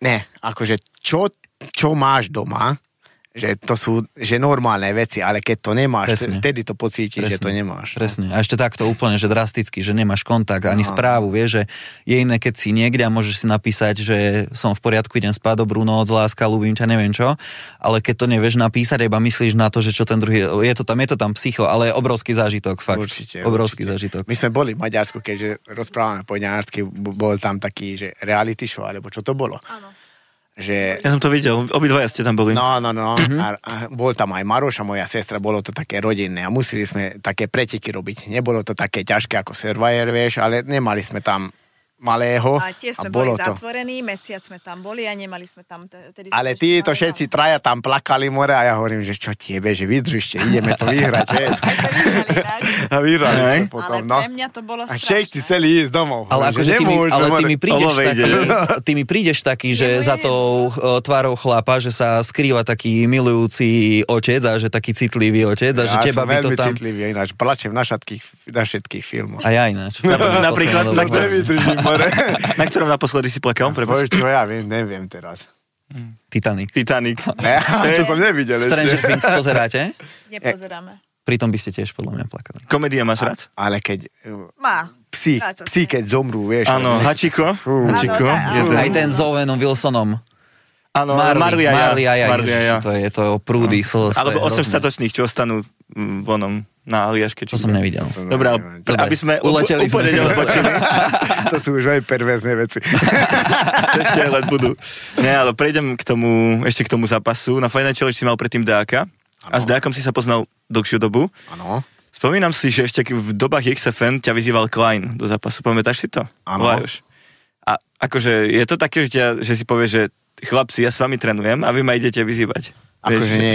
Ne, akože čo máš doma, že to sú že normálne veci, ale keď to nemáš, vtedy to pocítiš, že to nemáš. Presne. A ešte takto úplne, že drasticky, že nemáš kontakt, ani správu, vieš, že je iné, keď si niekde a môžeš si napísať, že som v poriadku, idem spať, dobrú noc, láska, ľúbim ťa, neviem čo, ale keď to nevieš napísať, iba myslíš na to, že čo ten druhý, je to tam psycho, ale je obrovský zážitok, fakt. Určite. Zážitok. My sme boli v Maďarsku, keďže rozprávame po maďarsky, bol tam taký, že reality show, alebo čo to bolo. Áno. Že... Ja som to videl, obidvaja ste tam boli. No. A bol tam aj Maroš a moja sestra, bolo to také rodinné a museli sme také preteky robiť. Nebolo to také ťažké ako Survivor, vieš, ale nemali sme tam malého. A tie sme boli zatvorení, mesiac sme tam boli a nemali sme tam... Ale títo všetci traja tam plakali more a ja hovorím, že čo tiebe, že vydržte, ideme to vyhrať, vieš. A vyhrali potom, ale pre mňa to bolo strašné. A všetci chceli ísť domov. Ale akože ty mi prídeš taký, že za tou tvárou chlapa, že sa skrýva taký milujúci otec a že taký citlivý otec a že teba by to tam... Ja som veľmi citlivý, ináč plačem na všetkých filmoch. A ja ináč. Napríklad, na ktorom naposledy si plakal? Čo ja viem, neviem teraz. Titanic. Čo som nevidel ešte. Stranger Things pozeráte? Nepozeráme. Pritom by ste tiež podľa mňa plakali. Komédia máš rád? Ale keď... Má. Psi, keď zomrú, vieš. Áno, Hachiko. Aj ten s Owenom Wilsonom. Áno, Marlia, to je prúdy slz. Alebo 8 statočných, čo ostanú vonom na Aliaške. To som nevidel. Dobre, aby sme uleteli sme si To sú už aj perverzné veci. Ešte len budú. Nie, ale prejdem ešte k tomu zápasu. Na Final Challenge si mal predtým Dáka. A s Dákom si sa poznal dlhšiu dobu. Áno. Spomínam si, že ešte v dobách XFN ťa vyzýval Klein do zápasu. Pamätáš si to? Áno. A akože je to také, že si povie, že chlapci, ja s vami trénujem a vy ma idete vyzývať. Akože nie,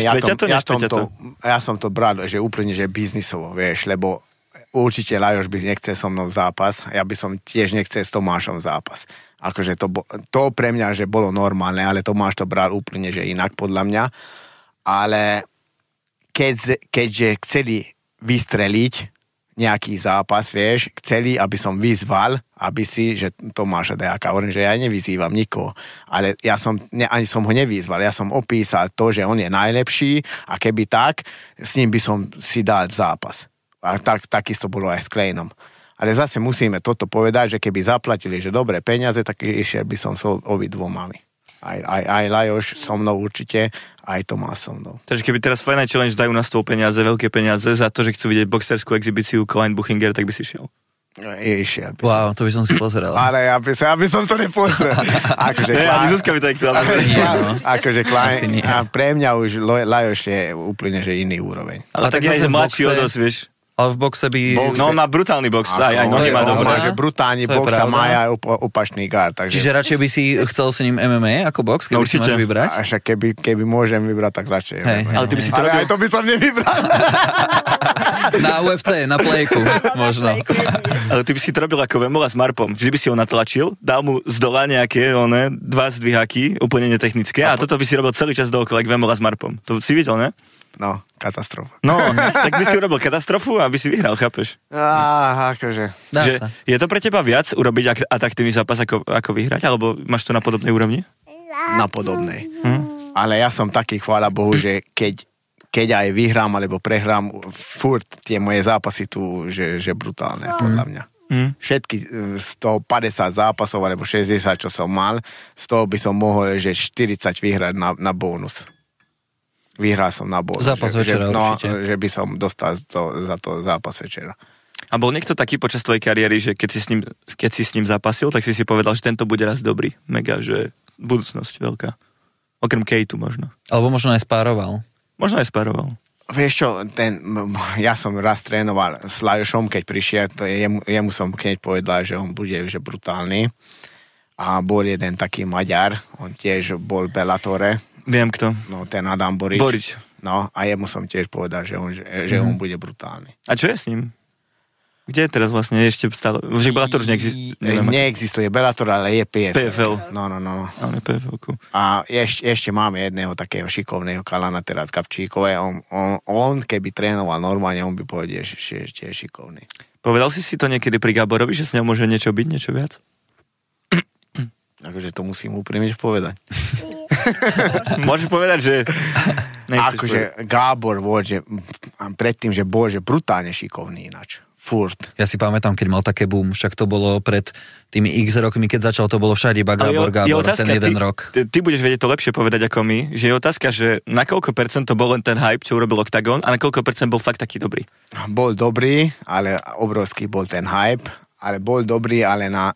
ja som to bral, že úplne, že biznisovo, vieš, lebo určite Lajoš by nechcel so mnou zápas, ja by som tiež nechcel s Tomášom zápas. Akože to pre mňa, že bolo normálne, ale Tomáš to bral úplne, že inak podľa mňa. Ale keďže chceli vystreliť nejaký zápas, vieš, chceli, aby som vyzval, aby si, že Tomáša Dejáka, hovorím, že ja nevyzývam nikoho, ale ani som ho nevyzval, ja som opísal to, že on je najlepší a keby tak, s ním by som si dal zápas. A takisto bolo aj s Kleinom. Ale zase musíme toto povedať, že keby zaplatili, že dobré peniaze, tak išiel by som s obidvomami. Aj Lajoš so mnou určite, aj Tomás so mnou. Takže keby teraz Final Challenge dajú na stôl peniaze, veľké peniaze za to, že chcú vidieť boxerskú exhibíciu Klein Buchinger, tak by si šiel. Išiel by som. Wow, to by som si pozeral. Ale ja by som to nepozrel. Akože Klein... Zuzka by to chcela. Akože Klein... A pre mňa už Lajoš je úplne, že iný úroveň. Ale tak je mladší od nás, vieš. Ale v boxe by... No, má brutálny box, aj nohy má dobré. Má, že brutálny box a má aj opačný gard. Takže... Čiže radšej by si chcel s ním MMA ako box, keby si máš vybrať? A však keby môžem vybrať, tak radšej. Ale ty by si to robil... Ale aj to by som nevybral. Na UFC, na plejku, možno. Ale ty by si to robil ako Vemola s Marpom. Vždy by si ho natlačil, dal mu z dola nejaké, dva zdviháky, úplne netechnické, a toto by si robil celý čas dookola, ako Vemola s Marpom. To si videl, ne? No, katastrofa. No, tak by si urobil katastrofu a by si vyhral, chápeš? Akože. Je to pre teba viac urobiť atraktívny zápas ako vyhrať, alebo máš to na podobnej úrovni? Na podobnej. Ale ja som taký, chvála Bohu, že keď aj vyhrám alebo prehrám, furt tie moje zápasy tu, že brutálne, podľa mňa. Všetky z toho 50 zápasov alebo 60, čo som mal, z toho by som mohol, že 40 vyhrať na bónus. Vyhral som na bol. Zápas večera určite. Že by som dostal za to zápas večera. A bol niekto taký počas tvojej kariéry, že keď si s ním zápasil, tak si povedal, že tento bude raz dobrý. Mega, že budúcnosť veľká. Okrem Kejtu možno. Alebo možno aj spároval. Možno aj spároval. Vieš čo, ja som raz trénoval s Lajošom, keď prišiel, jemu som hneď povedal, že on bude že brutálny. A bol jeden taký Maďar, on tiež bol v Bellatore. Viem kto. No, ten Adam Borič. No, a jemu som tiež povedal, že on bude brutálny. A čo je s ním? Kde je teraz vlastne? Ešte stále... Že Bellator už neexistuje? Neexistuje Bellator, ale je PFL. PFL. No. Ale PFL-ku. A ešte máme jedného takého šikovného kalana teraz Gavčíkové. On keby trénoval normálne, on by povedal, že je šikovný. Povedal si to niekedy pri Gáborovi, že s ňou môže niečo byť, niečo viac? Akože to musím úprimne povedať. Môžeš povedať, že... Akože Gábor bol, že predtým, že bol, že brutálne šikovný ináč. Furt. Ja si pamätám, keď mal také boom, však to bolo pred tými x rokmi, keď začal, to bolo všade iba Gábor, ten jeden rok. Ty budeš vedieť to lepšie povedať ako my, že je otázka, že na koľko percent to bol len ten hype, čo urobil Octagon, a na koľko percent bol fakt taký dobrý? Bol dobrý, ale obrovský bol ten hype, ale bol dobrý, ale na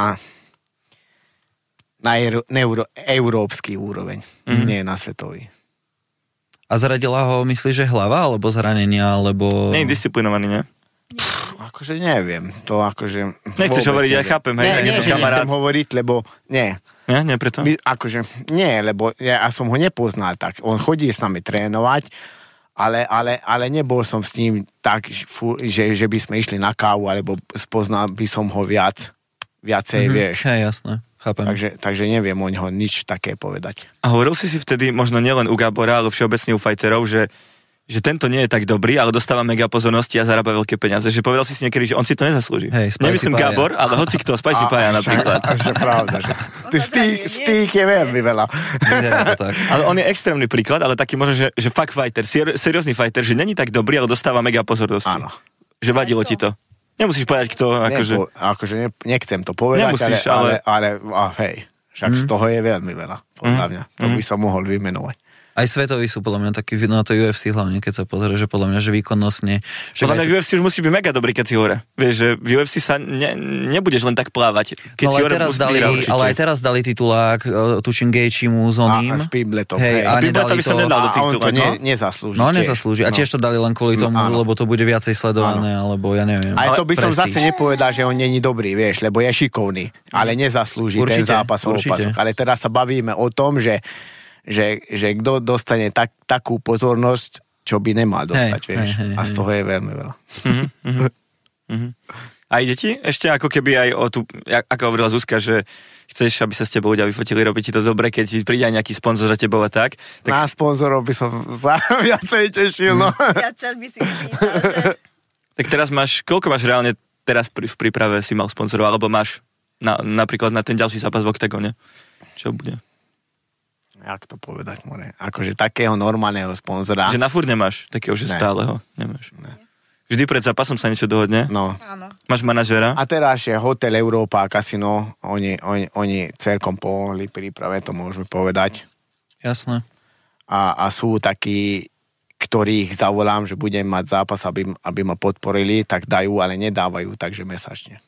európsky úroveň, nie na svetový. A zradila ho, myslíš, že hlava, alebo zranenia, alebo... Nie je disciplinovaný, nie? Akože neviem, to akože... Nechceš hovoriť, ja chápem, hej, nie, že nechcem hovoriť, lebo nie. Nie preto? Akože nie, lebo ja som ho nepoznal tak. On chodí s nami trénovať, ale nebol som s ním tak, že by sme išli na kávu, alebo spoznal by som ho viacej, vieš. Hej, jasné, chápem. Takže neviem o neho nič také povedať. A hovoril si vtedy, možno nielen u Gábora, ale všeobecne u fighterov, že tento nie je tak dobrý, ale dostáva mega pozornosti a zarába veľké peniaze. Že povedal si niekedy, že on si to nezaslúži. Hej, nemyslím Gábor, ale hoci kto, Spicy Paja napríklad. Že pravda, že stýk je veľmi veľa. Ale on je extrémny príklad, ale taký možno, že fakt fighter, seriózny fighter, že není tak dobrý, ale dostáva mega pozornosti. Áno. Že vadilo ti to. Nemusíš povedať, kto, akože... Akože nechcem to povedať, nemusíš, ale hej, však z toho je veľmi veľa, podľa mňa. To by som mohol vymenovať. Aj svetoví sú podľa mňa takí, na to UFC hlavne, keď sa pozrie, že podľa mňa, že výkonnostne... Podľa mňa v UFC už musí byť mega dobrý, keď si hore. Vieš, že v UFC sa nebudeš len tak plávať. Keď si hore ale aj teraz dali titulák, tuším Gaethjemu s oným. A s Pimbletom. Hej, a Pimbleta by sa nedal do titulku. A on to nezaslúži. No, nezaslúži. A tiež to dali len kvôli tomu, lebo to bude viacej sledované, alebo ja neviem. Aj to by som zase nepovedal, že on není dobrý, vieš, lebo je šikovný, ale nezaslúži ten zápas o opasok. Ale teraz sa bavíme o tom, že kto dostane takú pozornosť, čo by nemal dostať, vieš. A z toho je veľmi veľa. A ide ti ešte ako keby aj o tú, ako hovorila Zuzka, že chceš, aby sa s tebou ľudia vyfotili, robí ti to dobre, keď ti príde aj nejaký sponzor za tebou a tak. Na sponzorov by som sa viacej tešil, no. Viacej by si pýtal, že... Tak teraz koľko máš reálne teraz v príprave si mal sponzorov, alebo máš napríklad na ten ďalší zápas v Octagone? Čo bude? Jak to povedať, more? Akože takého normálneho sponzora. Že na furt nemáš takého, že stáleho? Nemáš. Ne. Vždy pred zápasom sa niečo dohodne? No. Áno. Máš manažera? A teraz je Hotel Európa a Casino, oni celkom pomohli príprave, to môžeme povedať. Jasné. A sú takí, ktorých zavolám, že budem mať zápas, aby ma podporili, tak dajú, ale nedávajú, takže mesačne.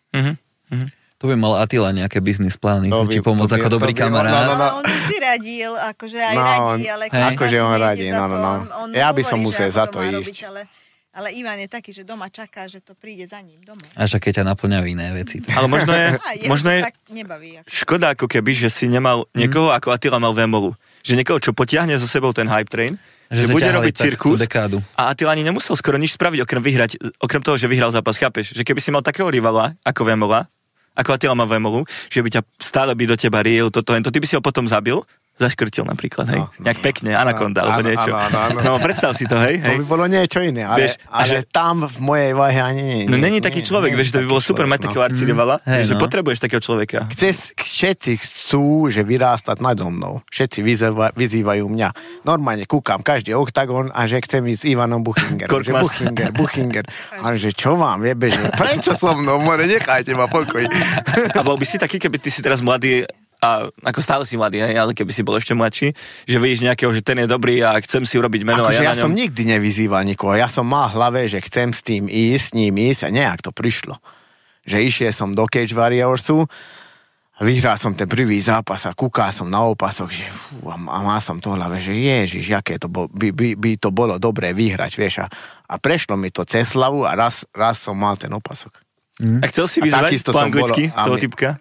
To by mal Attila nejaké biznis plány, či pomôcť ako dobrý kamarát. No, on vždy radil, akože aj radí, ale akože on radí, no. Ja by som musel za to ísť. Ale Ivan je taký, že doma čaká, že to príde za ním domov. Až keď ťa naplňajú iné veci. Ale možno je tak nebaví. Škoda ako keby, že si nemal niekoho ako Attila mal Vemolu. Že niekoho, čo potiahne so sebou ten hype train, že bude robiť cirkus a Attila ani nemusel skoro nič spraviť, okrem toho, že vyhral zápas, chápeš? Že keby si mal takého rivala ako Vemola, ako Attila má Vemolu, že by ťa stále do teba riel, ty by si ho potom zabil, zaškrtil napríklad, hej? Nejak pekne, anakonda, alebo niečo. No, predstav si to, hej? To by bolo niečo iné, ale tam v mojej váhe ani nie. No není taký človek, vieš, to by bolo super mať takého arcidivala, že potrebuješ takého človeka. Všetci chcú, že vyrástať nado mnou. Všetci vyzývajú mňa. Normálne kúkam každý Octagon a že chcem ísť s Ivanom Buchingerom. Že Buchinger. A že čo vám jebe, že prečo so mnou, more, nechajte ma pokoj. A bol by si taký, keby ty si teraz mladý, a ako stále si mladý, ale keby si bol ešte mladší, že vidíš nejakého, že ten je dobrý a chcem si urobiť meno. Akože ja som nikdy nevyzýval nikoho. Ja som mal v hlave, že chcem s tým ísť a nejak to prišlo. Že išiel som do Cage Warriorsu, vyhral som ten prvý zápas a kúkal som na opasok, že a mal som to v hlave, že ježiš, aké to by to bolo dobré vyhrať, vieš. A prešlo mi to cez hlavu a raz som mal ten opasok. A chcel si vyzvať po anglicky toho typka?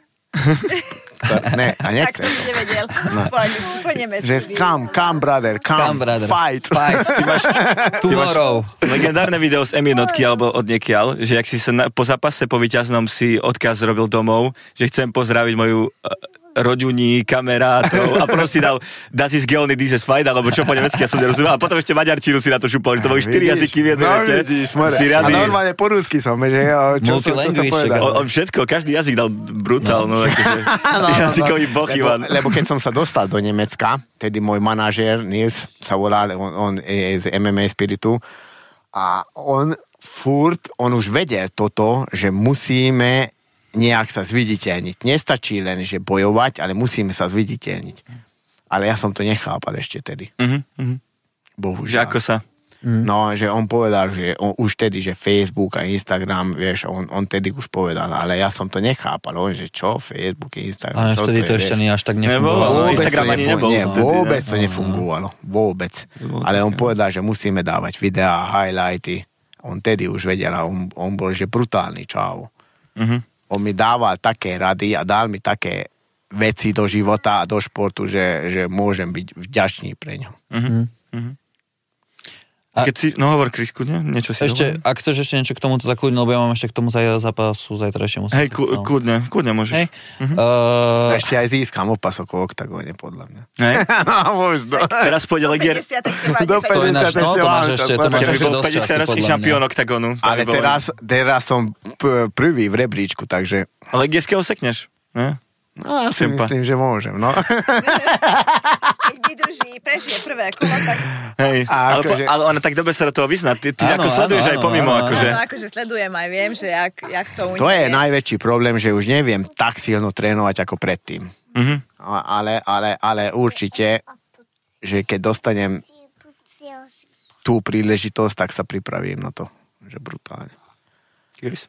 Ne, a nechcem. Tak som nevedel. Po nemecky. Že come brother, fight. Ty máš tomorrow. Legendárne video z M1 alebo od niekiaľ, že ak si sa po zápase po víťaznom si odkaz robil domov, že chcem pozdraviť moju roďuní, kamerátov a proste dal Das ist geony dieses Fight, alebo čo po nemecky, ja som nerozumel. A potom ešte maďarčinu si na to šupol, že to boli 4 jazyky v jednej vete. A normálne po rusky som, že Multilanguage. On všetko, každý jazyk dal brutál, jazykový boh Ivan. Lebo keď som sa dostal do Nemecka, tedy môj manažér Nils sa volal, on je z MMA Spiritu a on už vedel toto, že musíme nejak sa zviditeľniť. Nestačí len, že bojovať, ale musíme sa zviditeľniť. Ale ja som to nechápal ešte tedy. Bohužiaľ. Že ako sa? No, že on povedal, že už tedy, že Facebook a Instagram, vieš, on tedy už povedal, ale ja som to nechápal. On, že čo, Facebook, Instagram, čo to je, to ešte ani až tak nefungovalo. Instagram ani nebol. Vôbec to nefungovalo. Vôbec. Ale on povedal, že musíme dávať videá, highlighty. On tedy už vedel a on bol, že brutálny čau. On mi dával také rady a dal mi také veci do života a do športu, že môžem byť vďačný pre ňo. Keď si, no hovor Krisku, nie? Niečo si ešte, ak chceš ešte niečo k tomuto, tak kľudne, lebo ja mám ešte k tomu zápasu zajtrajšiemu. Hej, kľudne môžeš. Hej. Ešte aj získam opasok v oktagóne, podľa mňa. Hej? No, možno. Teraz pôjde Legier. To je náš, no, to máš ešte dosť času, podľa mňa. Šampión oktagónu. Ale teraz som prvý v rebríčku, takže... Legierského sekneš, ne? No, ja si myslím, že môžem, no. Keď vydrží, prežije prvé kolo, tak... Hej, ale ona tak dobre sa do toho vyzná. Ty ako sleduješ aj pomimo, akože... Áno, akože sledujem aj viem, že jak to u To je najväčší problém, že už neviem tak silno trénovať ako predtým. Ale určite, že keď dostanem tú príležitosť, tak sa pripravím na to. Že brutálne. Kiris?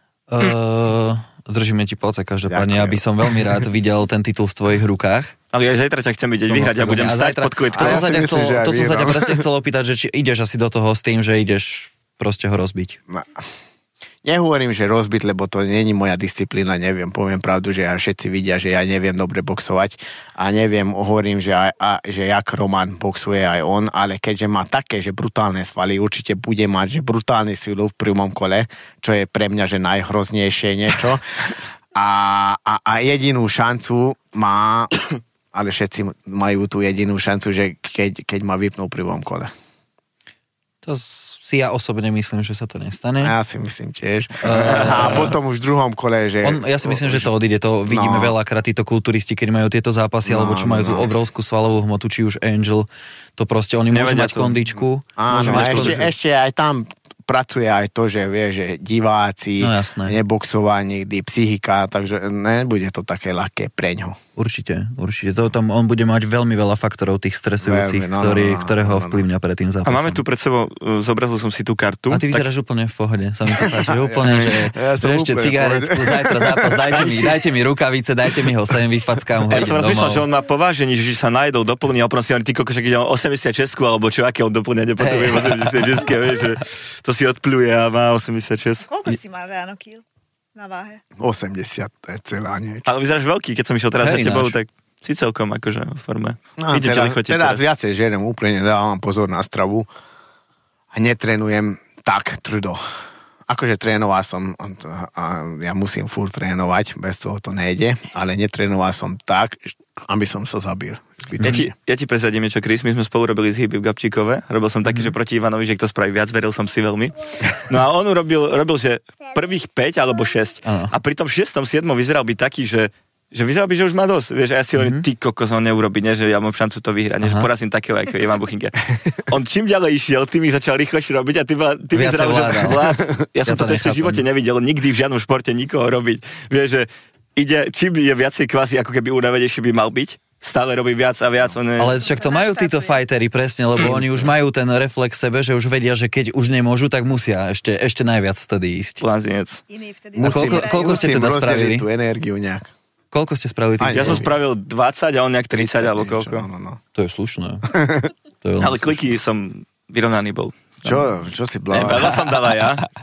Držíme ti palce každopádne, aby som veľmi rád videl ten titul v tvojich rukách. Ale aj zajtra ťa chcem vidieť vyhrať, ja budem stať pod kvitkou. To som sa ťa presne chcel opýtať, že či ideš asi do toho s tým, že ideš proste ho rozbiť. Nehovorím, že rozbiť, lebo to nie je moja disciplína, neviem, poviem pravdu, že všetci vidia, že ja neviem dobre boxovať a neviem, hovorím, že jak Roman boxuje aj on, ale keďže má také, že brutálne svaly, určite bude mať, že brutálne silu v prvom kole, čo je pre mňa, že najhroznejšie niečo a jedinú šancu má, ale všetci majú tú jedinú šancu, že keď ma vypnú v prvom kole. To si ja osobne myslím, že sa to nestane. Ja si myslím tiež. A potom už v druhom kole, že... Ja si myslím, že to odíde. To vidíme veľakrát títo kulturisti, keď majú tieto zápasy, alebo čo majú tú obrovskú svalovú hmotu, či už Angel, to proste oni môžu mať kondičku. Áno, ešte aj tam pracuje aj to, že vie, že diváci, neboxovanie, psychika, takže nebude to také ľahké preňho. Určite. To tam on bude mať veľmi veľa faktorov tých stresujúcich, ktoré ho vplyvňa pred tým zápasom. A máme tu pred sebou, zobrazil som si tú kartu. A ty vyzeráš úplne v pohode, sa mi to páči, úplne, že ešte cigaretku, zajtra zápas, dajte mi rukavice, dajte mi ho sem, vyfackám ho. Ja som rozmýšľal, že on má povážení, že sa najedol, doplní a potom si ty kokos, keď on 86 alebo čo, aké on doplňa, nepotrebuje 86, vieš, že to si odpluje a má 86. Koľko si má ráno kýl? Na váhe? 80 celá niečo. Ale vyzeráš veľký, keď som išiel teraz za tebou, tak si celkom akože v forme. No, teraz viacej žerem, úplne dávam pozor na stravu a netrenujem tak tvrdo. Akože trénoval som, a ja musím furt trénovať, bez toho to nejde, ale netrénoval som tak, aby som sa zabil. Ja ti prezradím niečo, Chris, my sme spolu robili z Hyby v Gabčíkove, robil som taký, že proti Ivanovi, že kto spraví viac, veril som si veľmi. No a on robil, že prvých 5 alebo 6 a pri tom 6. 7. vyzeral byť taký, že vyzeral by, že už má dosť. Vieš, a ja si hovorím, ty kokos, on neurobi, ne, že ja mám šancu to vyhrať, že porazím takého, ako Ivan Buchinka. On čím ďalej išiel, tým ich začal rýchlejšie robiť a ty vyzeral, že vlád. Ja som to ešte v živote nevidel, nikdy v žiadnom športe nikoho robiť. Vieš, že ide, čím je viacej kvázi, ako keby unavenejší by mal byť, stále robí viac a viac. Ale však to majú títo fighteri presne, lebo oni už majú ten reflex sebe, že už vedia, že keď už nemôžu, tak musia ešte najviac vtedy ísť. Blázinec. A koľko ste teda spravili? Tú energiu nejak. Koľko ste spravili? Ja som spravil 20 a on nejak 30 alebo koľko. To je slušné. Ale kliky som vyrovnaný bol. Čo si blá? Veľa som dal aj ja.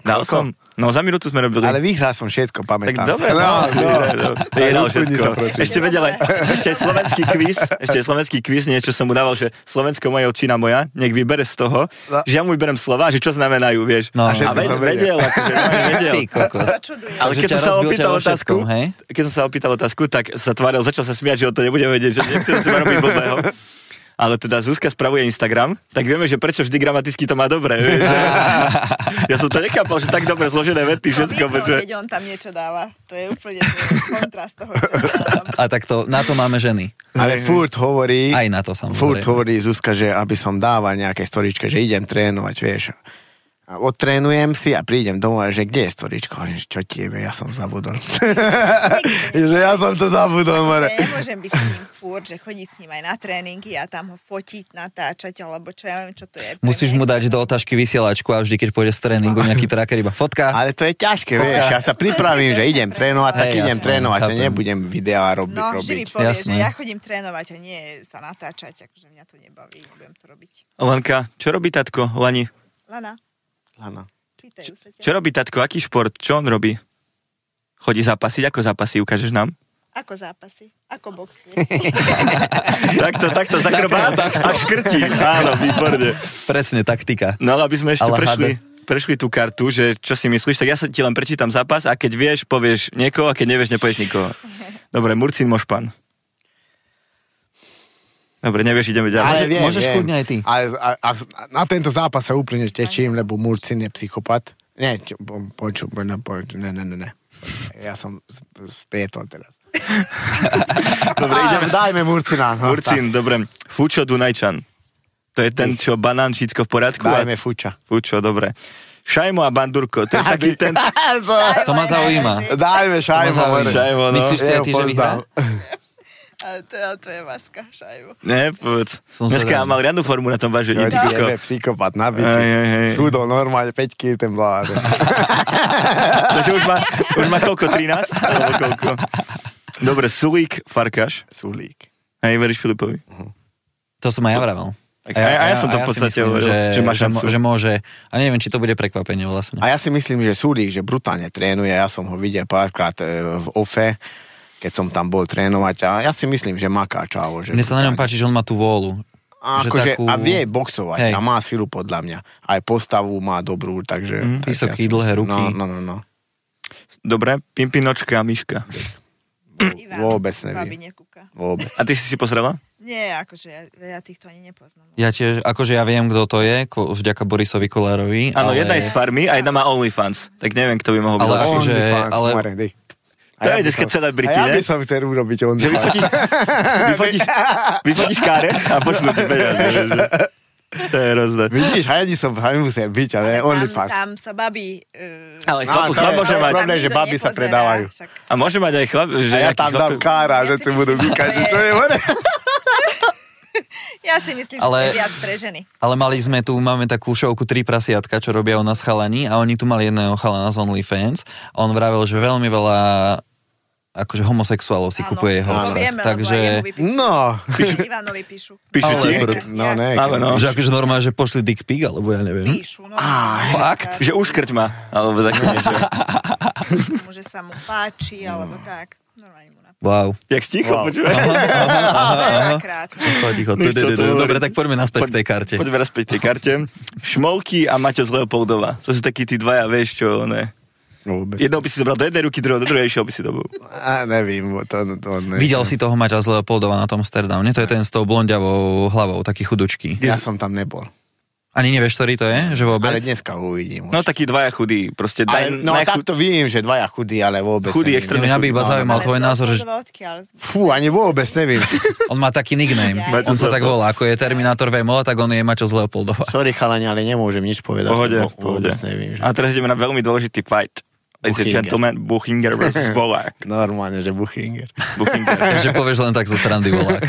Dal som. No za minútu sme robili. Ale vyhral som všetko, Tak pamätám. dobre, vyhral všetko. Ešte vedel aj, ešte aj slovenský kvíz, niečo som mu dával, že Slovensko moja očina moja, nech vybere z toho, že ja mu vyberem slova, že čo znamenajú, vieš. No. A vedel, akože vedel. Ty kokos. Ale keď som sa opýtal otázku, tak sa tváril, začal sa smiať, že on to nebude vedieť, že nechce sa robiť blbého. Ale teda Zuzka spravuje Instagram, tak vieme, že prečo vždy gramaticky to má dobre. Ja som to nechápal, že tak dobre zložené vety, všetko. Keď on tam niečo dáva, to je úplne kontrast toho, čo dávam. A tak to, na to máme ženy. Ale furt hovorí... Aj na to samozrejme. Furt hovorí Zuzka, že aby som dával nejaké storičke, že idem trénovať, vieš. A odtrénujem si a prídem domov a že kde je storičko? Hovorím, čo tiebe, ja som zabudol. Že ja som to zabudol, more. Nemôžem byť s ním furt, že chodiť s ním aj na tréningy a tam ho fotiť, natáčať, alebo čo ja viem, čo to je. Musíš mu dať do otáčky vysielačku a vždy, keď pôjde z tréningu, nejaký tracker iba fotka. Ale to je ťažké, vieš. Ja sa pripravím, že idem trénovať, tak idem trénovať, že nebudem videá robiť. No, vždy mi povie, že ja chodím trénovať a nie sa natáčať, akože mňa to nebaví, nebudem to robiť. Lenka, čo robí tatko, Lani? Lana. Čo robí tatko, aký šport, čo on robí? Chodí zápasiť, ako zápasí, ukážeš nám? Ako zápasy, ako boxuje. takto zakrobá a škrtí. Áno, výborne. Presne, taktika. No ale aby sme ešte prešli tú kartu, že čo si myslíš, tak ja sa ti len prečítam zápas a keď vieš, povieš niekoho a keď nevieš, nepovieš nikoho. Dobre, Murcin Mošpan. Dobre, nevieš, ideme ďalej. Ale viem, môžeš kľudne aj ty. Ale na tento zápas sa úplne teším, lebo Murcin je psychopat. Ne. Ja som spietol teraz. Dobre, dajme Murcina. No, Murcin, dobre. Fučo Dunajčan. To je ten, čo banán, všetko v poriadku? Dajme Fuča. Fučo, dobre. Šajmo a Bandurko, to je taký ten... To ma zaujíma. Dajme Šajmo. Myslíš si aj ty, že vyhrá? Ale to je maska, Šajmo. Ne, povedz. Dneska mal riadnu formu na tom vážení. Psychopat, nabitý. Schudol normálne 5 kg ten vlád. Takže už má koľko? 13? Alebo koľko? Dobre, Sulík, Farkáš. Sulík. Hej, veríš Filipovi? To som aj ja vravel. A ja som to v podstate hovoril, že má šancu. Že môže, a neviem, či to bude prekvapenie vlastne. A ja si myslím, že Sulík, že brutálne trénuje. Ja som ho videl párkrát v OFE, keď som tam bol trénovať a ja si myslím, že maká čavo. Mne sa na ňom páči, že on má tú vôľu. A vie boxovať a má silu podľa mňa. Aj postavu má dobrú, takže... Vysoký, dlhé ruky. No. Dobre, Pimpinočka a Myška. Vôbec neviem. Vôbec. A ty si pozrela? Nie, akože ja týchto ani nepoznám. Ja tiež, akože ja viem, kto to je, vďaka Borisovi Kolárovi. Áno, jedna je z Farmy a jedna má OnlyFans. Tak neviem, kto by mohol byť. To je dneska celebrity, ne? A ja by som chcel urobiť on. Že vyfotíš káres a pošlú ti peniaze. To je rozné. Vidíš, hajani musím byť, ale OnlyFans. Tam sa babi... Ale chlap môže mať. Problém, že babi sa predávajú. A môže mať aj chlap, že... A ja tam dám kára, že si budú vykať, čo je more. Ja si myslím, že to je viac pre ženy. Ale máme takú šovku 3 prasiatka, čo robia u nás chalani a oni tu mali jedného chalana z OnlyFans a on vravel, že veľmi veľa akože homosexuálov si kupuje jeho obsah. Takže... Ivanovi píšu. Píšu ti? No, ne. Že akože normálne, že pošli dick pic, alebo ja neviem. Píšu, no. Fakt? Že uškrť ma, alebo také niečo. Že sa mu páči, alebo tak. Normálne mu napíšu. Wow. Jak sticho, počúvaj. Dobre, tak poďme naspäť k tej karte. Poďme naspäť k tej karte. Šmolky a Maťo z Leopoldova. To sú takí tí dvaja, vieš čo, ne? Jednou by si zobral do jednej ruky, druhou do druhej, išiel by si domov. Nevím, to neviem. Videl si toho Maťa z Leopoldova na tom Amsterdame? To je ten s tou blondiavou hlavou, taký chudučký. Ja som tam nebol. Ani nevieš, ktorý to je? Že vôbec? Ale dneska uvidím. No takí dvaja chudí, proste. Takto vidím, že dvaja chudí, ale vôbec chudí, extrémne chudí. Mňa by iba zaujímal tvoj názor, že... Fú, ani vôbec neviem. On má taký nickname. On sa tak volá, ako je Terminator VMO, tak on je Maťo z Leopoldova. Sorry chalani, ale nemôžem nič povedať. Pohode. A teraz ideme na veľmi dôležitý fight. Ladies and gentlemen, Buchinger versus Volák. Normálne, že Buchinger. Že povieš len tak zo srandy Volák.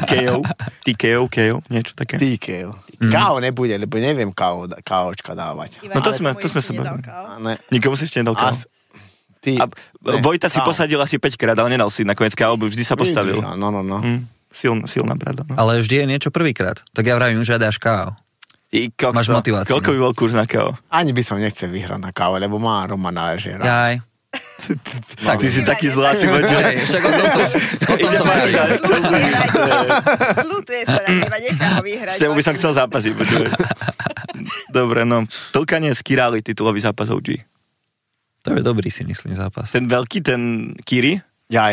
TKO, niečo také? TKO. KO nebude, lebo neviem KOčka dávať. No to sme sa bavili. Nikomu si ešte nedal KO. Vojta si posadil asi 5 krát, ale nedal si nakoniec KO, vždy sa postavil. No. Silná brada. Ale vždy je niečo prvýkrát. Tak ja vravím, že dáš KO. Máš motiváciu. Koľko by bol kurz na kávo? Ani by som nechcel vyhrať na kávo, lebo má Romana Ežera. Jaj. Tak ty si taký zlatý, Hej, však o tomto Zlutuje sa na teba, nechá ho vyhrať. S tebou by som chcel zápasiť. Dobre, no. Tolkanie z Király, titulový zápas OG. To je dobrý, si myslím, zápas. Ten veľký, ten Kiri?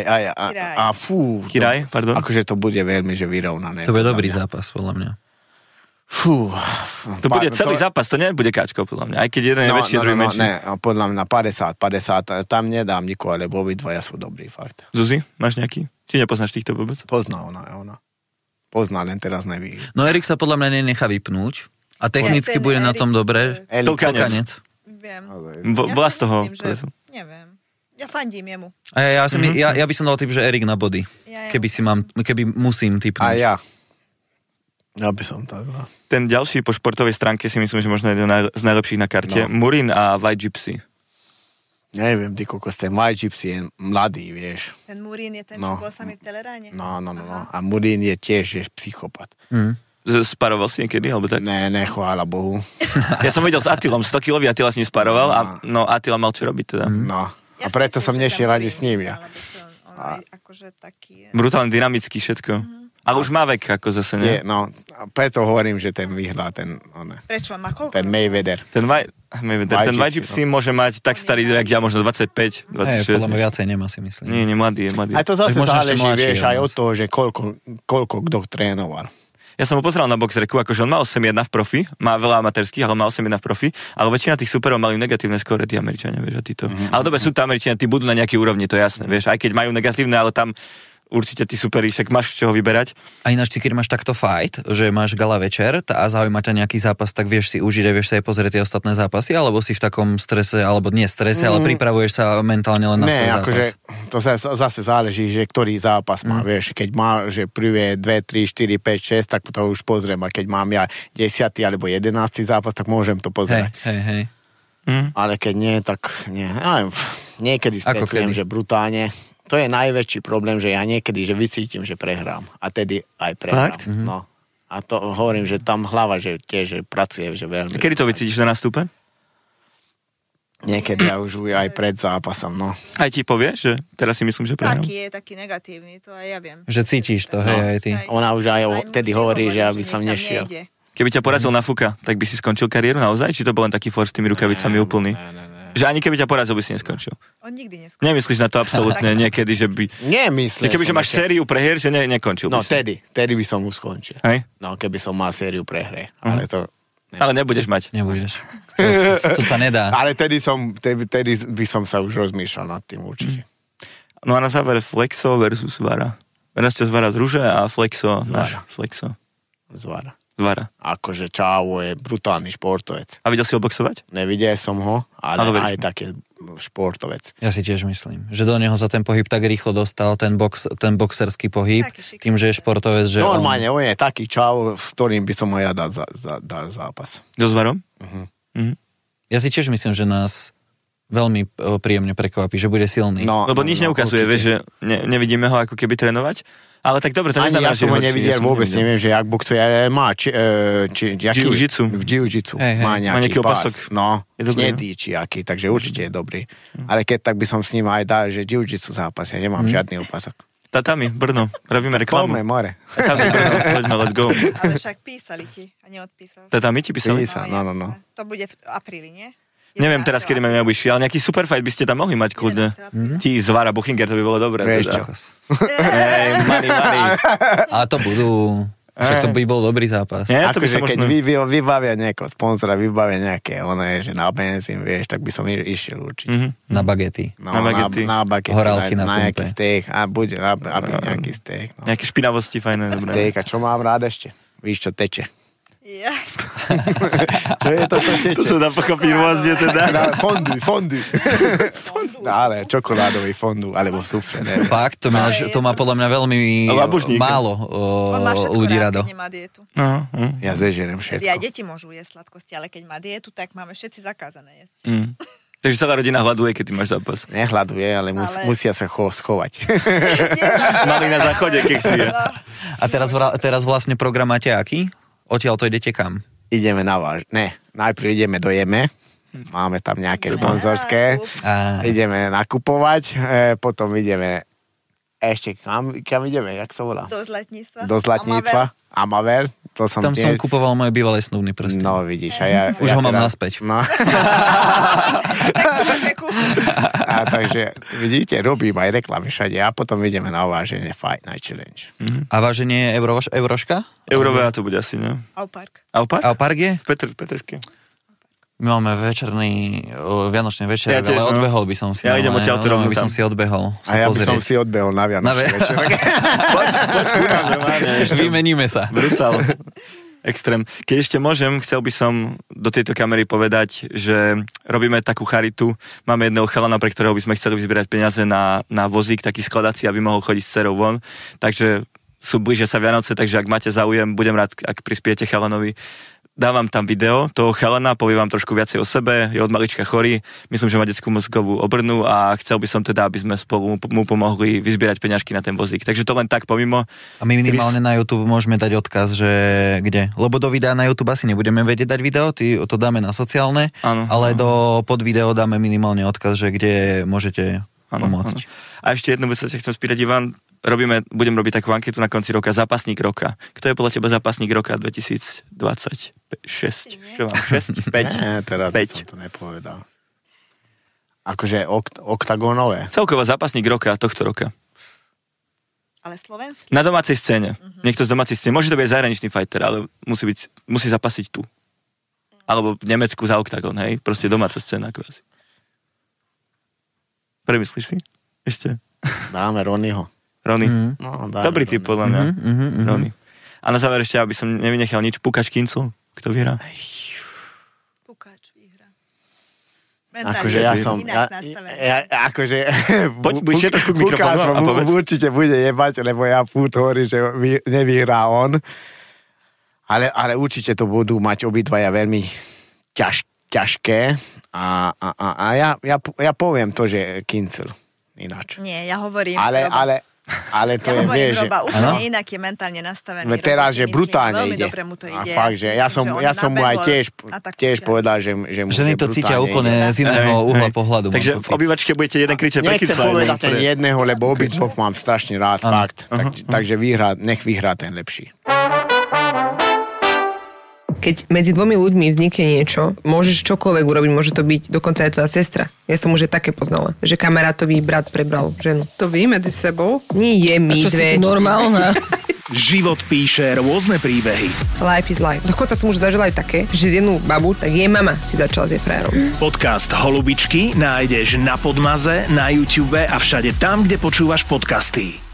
Kiraj, pardon. Akože to bude veľmi, že vyrovnané. To bude dobrý zápas, podľa mňa. Fú. To bude celý zápas, to nebude káčko, podľa mňa. Aj keď jeden je väčší, druhý menší. Ne, podľa mňa 50, tam nedám nikoho, lebo obidvaja sú dobrí, fakt. Zuzi, máš nejaký? Či nepoznáš týchto vôbec? Pozná ona. Pozná, len teraz neví. No Erik sa podľa mňa nenechá vypnúť a technicky bude na tom dobre. Tolkanec. Viem. Bola z toho. Neviem. Ja fandím jemu. Ja by som dal typ, že Erik na body. Keby musím typnúť. A ja. Ja by som tak. Ten ďalší po športovej stránke si myslím, že možno jeden z najlepších na karte. No. Murin a White Gypsy. Neviem, ty kokos, ten White Gypsy je mladý, vieš. Ten Murin je ten, čo bol sami v Teleráne? No. A Murin je tiež psychopat. Sparoval si niekedy, alebo tak? Ne, chvála Bohu. Ja som videl s Attilom, 100 kilový Attila s ním sparoval a Attila mal čo robiť teda. No, a preto som nešiel ani s ním, ja. Akože taký... Brutálne dynamický všetko. Ale už má vek, ako zase, nie? No, a preto hovorím, že ten vyhrá ten... Prečo? Má koľko? Ten Mayweather. Ten White Gypsy môže mať tak starý, jak ja, možno 25, 26. Podľa mňa viacej nemá, si myslím. Nie, mladý. Aj to zase záleží, vieš, aj od toho, že koľko kto trénoval. Ja som ho pozeral na boxerku, akože on má 8-1 v profi, má veľa amatérských, ale má 8-1 v profi, ale väčšina tých superov mali negatívne skóre, tí Američania, vieš, a títo. Ale dobre, sú to Američania, tí budú na nejakej úrovni, to je jasné, vieš, aj keď majú negatívne, ale tam určite tí superi, však máš z čoho vyberať. A ináč ty, keď máš takto fight, že máš gala večer a zaujíma ťa nejaký zápas, tak vieš si užiť a vieš sa aj pozrieť tie ostatné zápasy, alebo si v takom strese, alebo nie strese, ale pripravuješ sa mentálne len na svoj zápas? Akože to zase záleží, že ktorý zápas má, vieš, keď má, že prvé 2, 3, 4, 5, 6, tak to už pozriem, a keď mám ja 10. alebo 11. zápas, tak môžem to pozerať. Hej. Ale keď nie, tak nie. Niekedy stresujem, že brutálne. To je najväčší problém, že ja niekedy, že vycítim, že prehrám. A tedy aj prehrám. Fakt? No. A to hovorím, že tam hlava, že tiež že pracuje, že veľmi. Kedy to vycítiš na nástupe? Niekedy ja už aj pred zápasom, no. Aj ti povie, že teraz si myslím, že prehrám? Taký negatívny, to aj ja viem. Že cítiš to, hej, aj ty. Ona už aj vtedy hovorí, že aby som nešiel. Keby ťa porazil na fuka, tak by si skončil kariéru naozaj? Či to bol len taký force s tými rukavicami úplný? Že ani keby ťa porazil, by si neskončil. On nikdy neskončil. Nemyslíš na to absolútne niekedy, že by... Nemyslím. Keby, že máš sériu prehier, že nekončil no, by si. tedy by som už skončil. Hej? No, keby som mal sériu prehre. Ale to... Ale nebudeš mať. Nebudeš. To sa nedá. Ale tedy by som sa už rozmýšľal nad tým určite. No a na záver Flexo versus Vara. Raz ťa Zvara z Ruže a Flexo náš Flexo. Zvara. Akože Čávo je brutálny športovec. A videl si ho boxovať? Nevidel som ho, ale aj taký športovec. Ja si tiež myslím, že do neho za ten pohyb tak rýchlo dostal ten boxerský pohyb, tým, že je športovec, že normálne, on je taký Čávo, s ktorým by som ho ja dal zápas. So Zvarom? Ja si tiež myslím, že nás veľmi príjemne prekvapí, že bude silný. Lebo nič neukazuje, vieš, že nevidíme ho ako keby trénovať. Ale tak dobre, to neznamená, že... Ani ja som ho nevidel, vôbec neviem, že jak boxuje, ale má jiu-jitsu. V jiu-jitsu má nejaký opasok. Pás. No, hnedý či aký, takže určite je dobrý. Ale keď tak by som s ním aj dal, že jiu-jitsu zápas, ja nemám žiadny opasok. Tatami, Brno, robíme reklamu. Poďme, more. Tatami, Brno, poďme, let's go. Ale však písali ti a neodpísal. Tatami ti písali? No. To bude v apríli, nie? Neviem teraz, kedy máme najbližšie, ale nejaký superfight by ste tam mohli mať kľudne. Tí Zvara, Buchinger, to by bolo dobré. Money. A to budú... Však to by bol dobrý zápas. Akože keď vybavia nejakého sponzora, vybavia nejaké, že na benzín, vieš, tak by som išiel určite. Na bagety. Na bagety. Horálky na pumpe. Na nejaký steak. Aby nejaký steak. Nejaké špinavosti, fajné. Steak, a čo mám rád ešte? Víš, čo teče? Ja. Čo je to teče? To sa dá pochopiť rôzne teda. Fondu. Ale čokoládový fondu, alebo sufle. Fakt, to má podľa mňa veľmi málo ľudí rado. On má dietu. Ja zežerem všetko. Ja deti môžu jesť sladkosti, ale keď má dietu, tak máme všetci zakázané jesť. Takže celá rodina hľaduje, keď ty máš zápas. Nehľaduje, ale musia sa schovať. Mali na záchode, keď si je. A teraz vlastne program máte aký? Odtiaľ to idete kam? ideme najprv ideme do Jeme, máme tam nejaké sponzorské, ideme nakupovať, potom ideme ešte kam ideme, jak sa volá? Do Zlatníctva. Amavel. Tam som kupoval moje bývalé snubný prsty. No vidíš, a už ho mám naspäť. No. Takže vidíte, robím aj reklamy všade a potom ideme na váženie Fight Night Challenge. A váženie Euroška? Eurovea to bude asi, ne? Aupark. Aupark je? V Petržke. My máme vianočný večer, ale odbehol by som si. Ja idem odtiaľ to rovno by som si odbehol. A ja by som si odbehol na vianočný večer. Poď, vymeníme sa. Brutál. Extrém. Keď ešte môžem, chcel by som do tejto kamery povedať, že robíme takú charitu. Máme jedného chalana, pre ktorého by sme chceli vyzbierať peniaze na vozík, taký skladací, aby mohol chodiť s dcerou von. Takže sú blížia sa Vianoce, takže ak máte záujem, budem rád, ak prispiete chalanovi. Dávam tam video toho chalana, poviem vám trošku viacej o sebe, je od malička chorý, myslím, že má detskú mozgovú obrnu a chcel by som teda, aby sme spolu mu pomohli vyzbierať peňažky na ten vozík. Takže to len tak pomimo. A my minimálne na YouTube môžeme dať odkaz, že kde? Lebo do videa na YouTube asi nebudeme vedieť dať video, to dáme na sociálne, ale pod video dáme minimálne odkaz, že kde môžete pomôcť. A ešte jednu vec sa chcem spýtať, Ivan, budem robiť takú anketu na konci roka, zápasník roka. Kto je podľa teba zápasník roka 2026? Čo mám? 6? 5? Nie, teraz 5. Som to nepovedal. Akože oktagónové. Celková zápasník roka, tohto roka. Ale slovenský? Na domácej scéne. Niekto z domácej scény. Môže to byť zahraničný fighter, ale musí zapasiť tu. Alebo v Nemecku za oktagón, hej? Proste domáca scéna, kvázi. Premyslíš si? Ešte? Dáme Ronnyho. Ronny. Dobrý typ, podľa mňa. Ronny. A na záver ešte, aby som nevynechal nič, Pukač Kincel. Kto vyhrá? Pukač vyhrá. Akože ja som... akože... Poď, budeš trošku k mikrofónu a povedz. Určite bude jebať, lebo ja furt hovorím, že nevyhrá on. Ale určite to budú mať obidvaja veľmi ťažké. A ja poviem to, že Kincel. Ináč. Nie, ja hovorím... Ale to je, vieš, že... úplne inak je mentálne nastavený. Teraz, že brutálne ide. Dobre mu to ide. A fakt, že ja som mu aj tiež povedal, že mu ženy to cítia úplne z iného uhla pohľadu. Takže v obývačke budete jeden kričať pre Kincla. Nechcem povedať ten jedného, lebo obidvoch mám strašne rád, fakt. Takže nech vyhrá ten lepší. Keď medzi dvomi ľuďmi vznikne niečo, môžeš čokoľvek urobiť, môže to byť dokonca aj tvoja sestra. Ja som už také poznala, že kamarátový brat prebral ženu. To vy medzi sebou? Nie je my dve. A čo si ty normálna? Život píše rôzne príbehy. Life is life. Dokonca som už zažila aj také, že z jednu babu, tak jej mama si začala s jej frajerom. Podcast Holubičky nájdeš na Podmaze, na YouTube a všade tam, kde počúvaš podcasty.